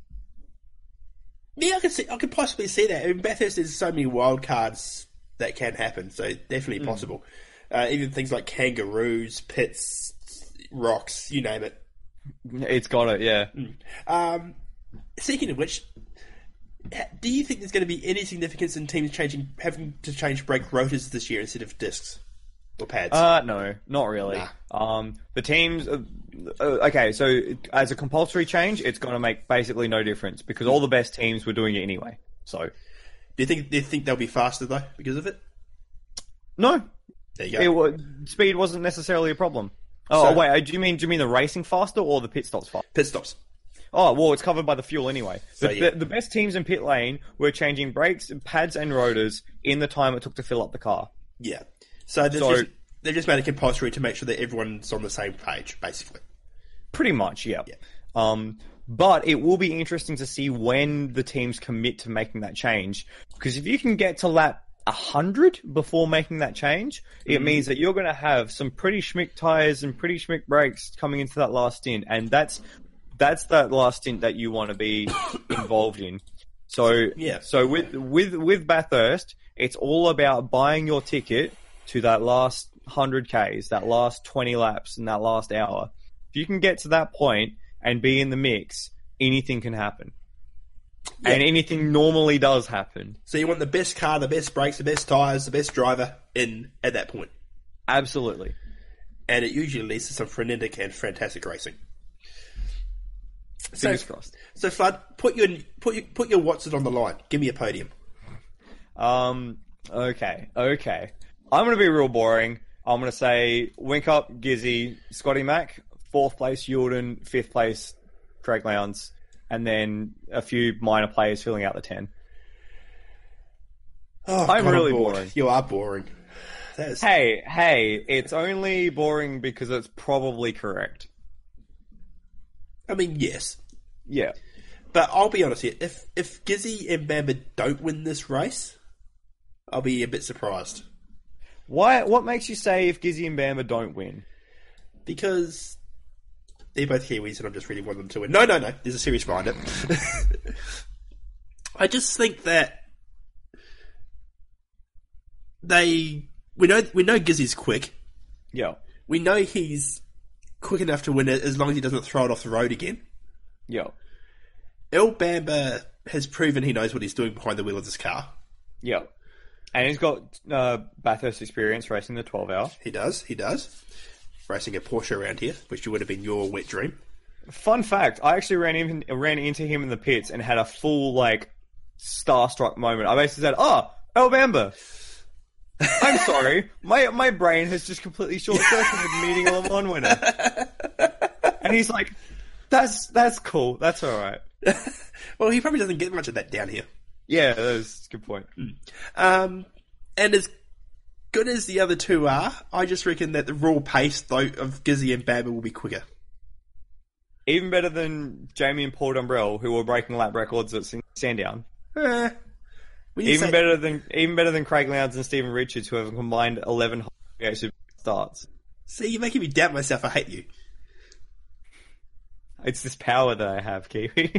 Yeah, I could see, I could possibly see that. In Bathurst, there's so many wild cards that can happen, so definitely mm. possible. Uh, even things like kangaroos, pits, rocks, you name it. It's got it, yeah. Mm. Um, speaking of which, do you think there's going to be any significance in teams changing, having to change brake rotors this year instead of discs or pads? Uh, no, not really. Nah. Um, the teams. Uh, okay, so as a compulsory change, it's going to make basically no difference because all the best teams were doing it anyway. So, do you think do you think they'll be faster though because of it? No. There you go. It, speed wasn't necessarily a problem. Oh, so, oh wait, do you mean do you mean the racing faster or the pit stops faster? Pit stops. Oh, well, it's covered by the fuel anyway. So, the, yeah. the, the best teams in pit lane were changing brakes, pads, and rotors in the time it took to fill up the car. Yeah. So, so just, they've just made it compulsory to make sure that everyone's on the same page, basically. Pretty much, yeah. yeah. Um, but it will be interesting to see when the teams commit to making that change. Because if you can get to lap one hundred before making that change, it mm. means that you're going to have some pretty schmick tyres and pretty schmick brakes coming into that last stint. And that's that's that last stint that you want to be involved in. So, yeah. so with, with, with Bathurst, it's all about buying your ticket to that last one hundred kays, that last twenty laps and that last hour. If you can get to that point and be in the mix, anything can happen. Yeah. And anything normally does happen. So you want the best car, the best brakes, the best tyres, the best driver in at that point. Absolutely. And it usually leads to some frenetic and fantastic racing. Fingers so, crossed. So Flood, put your put your put your Watson on the line. Give me a podium. Um. Okay. Okay. I'm going to be real boring. I'm going to say Whincup, Gizzy, Scotty Mack, fourth place Jordan, fifth place Craig Lowndes, and then a few minor players filling out the ten. Oh, I'm God, really I'm bored. boring. You are boring. That is... Hey, hey, it's only boring because it's probably correct. I mean, yes. Yeah. But I'll be honest here. If if Gizzy and Bamba don't win this race, I'll be a bit surprised. Why? What makes you say if Gizzy and Bamba don't win? Because they're both Kiwis and I just really want them to win. No, no, no. There's a series behind it. I just think that they... We know we know Gizzy's quick. Yeah. We know he's quick enough to win it as long as he doesn't throw it off the road again. Yeah. Il Bamba has proven he knows what he's doing behind the wheel of this car. Yeah. And he's got uh, Bathurst experience racing the twelve hour. He does, he does. Racing a Porsche around here, which would have been your wet dream. Fun fact, I actually ran, in, ran into him in the pits and had a full, like, starstruck moment. I basically said, oh, Il Bamba. I'm sorry, my my brain has just completely short-circuited meeting a Le Mans winner. And he's like, that's that's cool, that's alright. Well, he probably doesn't get much of that down here. Yeah, that's a good point. Um, and as good as the other two are, I just reckon that the raw pace though of Gizzy and Bamba will be quicker. Even better than Jamie and Paul Dumbrell, who were breaking lap records at Sandown. Eh, even say- better than even better than Craig Lowndes and Stephen Richards, who have combined eleven Super starts. See, you're making me doubt myself. I hate you. It's this power that I have, Kiwi.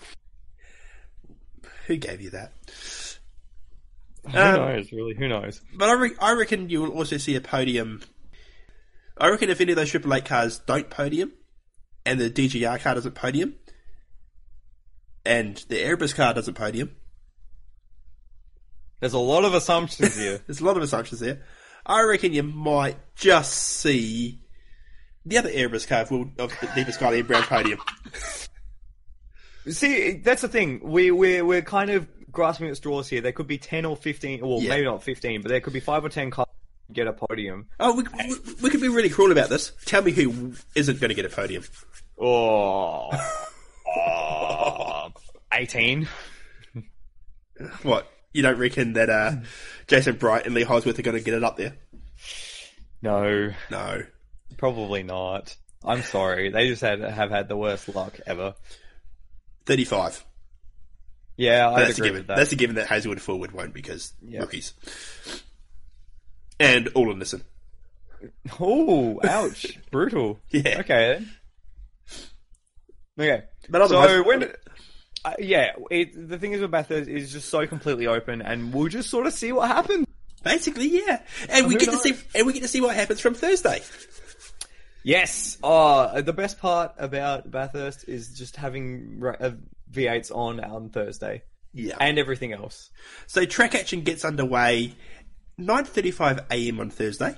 Who gave you that? Who Um, knows, really? Who knows? But I, re- I reckon you will also see a podium. I reckon if any of those Triple Eight cars don't podium, and the D G R car doesn't podium, and the Airbus car doesn't podium, there's a lot of assumptions here. There's a lot of assumptions there. I reckon you might just see the other Airbus car of, Will, of the Deepest Sky Brown podium. See, that's the thing. We, we're, we're kind of grasping at straws here. There could be ten or fifteen, well, Yeah. maybe not fifteen, but there could be five or ten cars that get a podium. Oh, we, we, we could be really cruel about this. Tell me who isn't going to get a podium. Oh, oh eighteen. What? You don't reckon that uh, Jason Bright and Lee Holsworth are going to get it up there? No. No. Probably not. I'm sorry. They just had have had the worst luck ever. thirty-five. Yeah, I That's a agree given. with that. That's a given that Hazelwood Forward won't because Yeah. rookies. And all in listen. Oh, ouch. Brutal. Yeah. Okay, then. Okay. But so otherwise- when... Uh, yeah, it, the thing is with Bathurst is just so completely open, and we'll just sort of see what happens. Basically, yeah. And we Who get knows? to see and we get to see what happens from Thursday. Yes. Oh, the best part about Bathurst is just having ra- uh, V eights on on Thursday. Yeah. And everything else. So track action gets underway nine thirty-five a.m. on Thursday.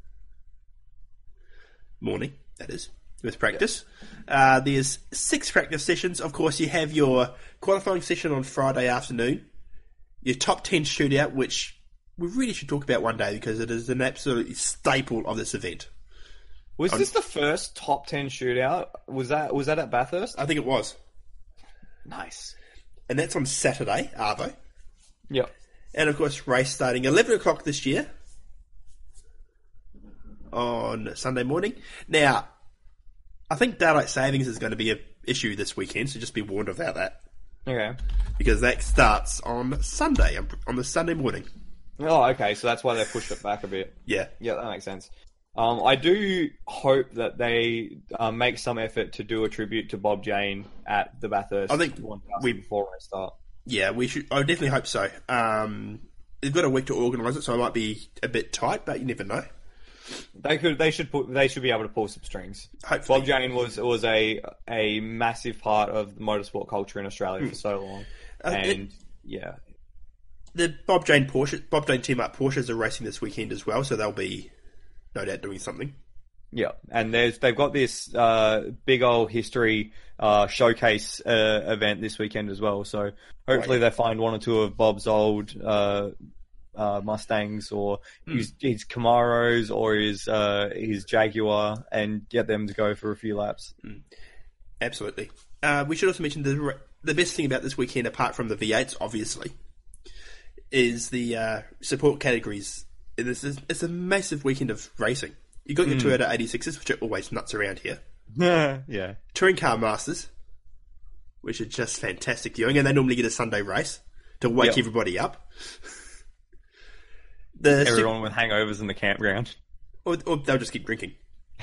Morning, that is, with practice. Uh, there's six practice sessions. Of course, you have your qualifying session on Friday afternoon, your top ten shootout, which we really should talk about one day because it is an absolute staple of this event. Was On- this the first top ten shootout? Was that was that at Bathurst? I think it was. Nice. And that's on Saturday, Arvo. Yep. And of course, race starting eleven o'clock this year on Sunday morning. Now, I think daylight savings is going to be an issue this weekend, so just be warned about that. Okay. Because that starts on Sunday, on- on the Sunday morning. Oh, okay. So that's why they pushed it back a bit. Yeah. Yeah, that makes sense. Um, I do hope that they uh, make some effort to do a tribute to Bob Jane at the Bathurst. I think one we- before race start. Yeah, we should. I definitely hope so. Um, they've got a week to organise it, so it might be a bit tight, but you never know. They could. They should. Put, they should be able to pull some strings. Hopefully. Bob Jane was was a a massive part of the motorsport culture in Australia for so long, Uh, and it- yeah, The Bob Jane Porsche, Bob Jane Team Up Porsches are racing this weekend as well, so they'll be no doubt doing something. yeah. And there's they've got this uh, big old history uh, showcase uh, event this weekend as well. So hopefully they find one or two of Bob's old uh, uh, Mustangs or Hmm. his, his Camaros or his uh, his Jaguar and get them to go for a few laps. Absolutely. Uh, we should also mention the the best thing about this weekend, apart from the V eights, obviously, is the uh, support categories. This is, it's a massive weekend of racing. You got your Mm. Toyota eighty-sixes, which are always nuts around here. yeah. Touring Car Masters, which are just fantastic viewing, and they normally get a Sunday race to wake Yep. everybody up. The Everyone with hangovers in the campground. Or, or they'll just keep drinking.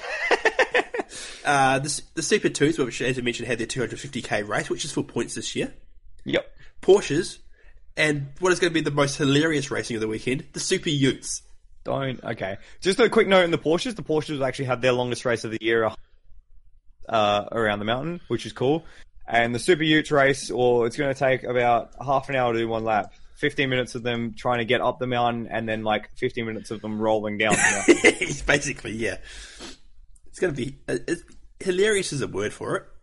uh, the, the Super twos, which, as I mentioned, had their two hundred fifty k race, which is for points this year. Yep. Porsches, and what is going to be the most hilarious racing of the weekend, the Super Utes. Don't. Okay. Just a quick note in the Porsches. The Porsches actually had their longest race of the year uh, around the mountain, which is cool. And the Super Utes race, or it's going to take about half an hour to do one lap. fifteen minutes of them trying to get up the mountain, and then like fifteen minutes of them rolling down the mountain. Basically, yeah. It's going to be... Uh, it's, hilarious is a word for it.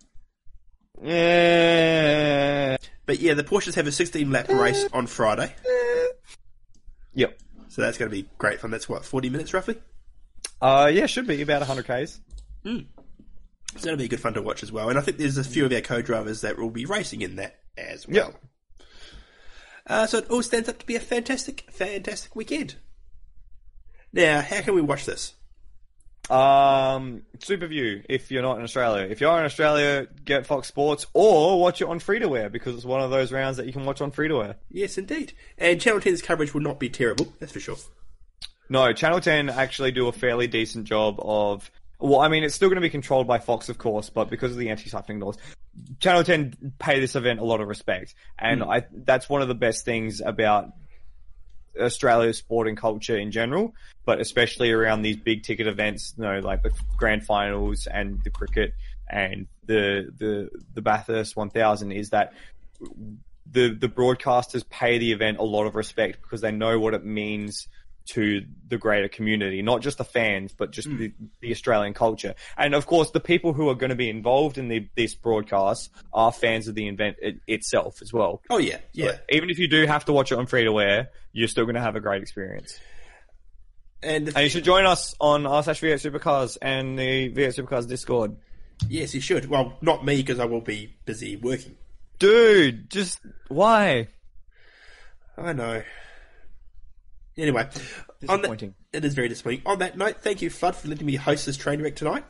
Yeah. But yeah, the Porsches have a sixteen lap race on Friday. Yep. So that's going to be great fun. That's what, forty minutes roughly? Uh, yeah, should be about one hundred kays. Mm. It's going to be good fun to watch as well. And I think there's a few of our co-drivers that will be racing in that as well. Yep. Uh, so it all stands up to be a fantastic, fantastic weekend. Now, how can we watch this? Um, Superview, if you're not in Australia. If you are in Australia, get Fox Sports, or watch it on free-to-air, because it's one of those rounds that you can watch on free-to-air. Yes, indeed. And Channel ten's coverage will not be terrible, that's for sure. No, Channel ten actually do a fairly decent job of... Well, I mean, it's still going to be controlled by Fox, of course, but because of the anti-cycling laws, Channel ten pay this event a lot of respect. And Mm. I that's one of the best things about Australia's sporting culture in general, but especially around these big ticket events, you know, like the grand finals and the cricket and the the the Bathurst one thousand, is that the the broadcasters pay the event a lot of respect because they know what it means to the greater community, not just the fans, but just Mm. the, the Australian culture. And of course, the people who are going to be involved in the, this broadcast are fans of the event it, itself as well. Oh yeah, yeah. So even if you do have to watch it on free to air, you're still going to have a great experience. And, and you should join us on r slash V eight Supercars and the V eight Supercars Discord. Yes, you should. Well, not me, because I will be busy working. Dude, just why? I know. Anyway, on Disappointing. that, it is very disappointing. On that note, thank you, Flood, for letting me host this train wreck tonight.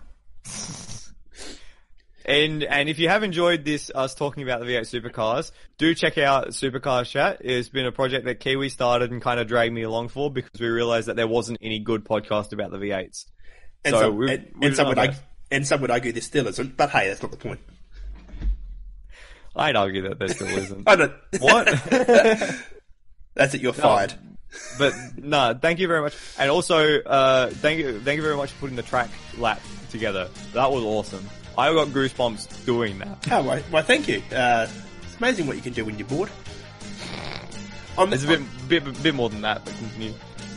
And and if you have enjoyed this, us talking about the V eight Supercars, do check out Supercars Chat. It's been a project that Kiwi started and kind of dragged me along for because we realised that there wasn't any good podcast about the V eights. And so some, we've, and, we've and some done would that. argue, and some would argue there still isn't, but hey, that's not the point. I'd argue that there still isn't. I don't. What? That's it. You're No, fired. But no, thank you very much, and also uh, thank you, thank you very much for putting the track lap together. That was awesome. I got goosebumps doing that. Oh, well, well thank you. Uh, it's amazing what you can do when you're bored. On It's a bit, bit, bit more than that, but continue.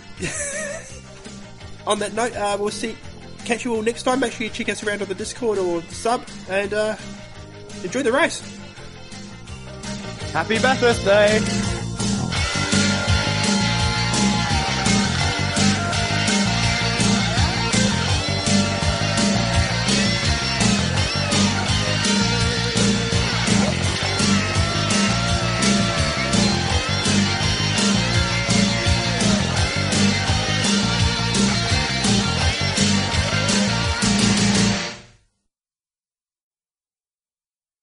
On that note, uh, we'll see. Catch you all next time. Make sure you check us around on the Discord or the sub, and uh, enjoy the race. Happy Bathurst Day!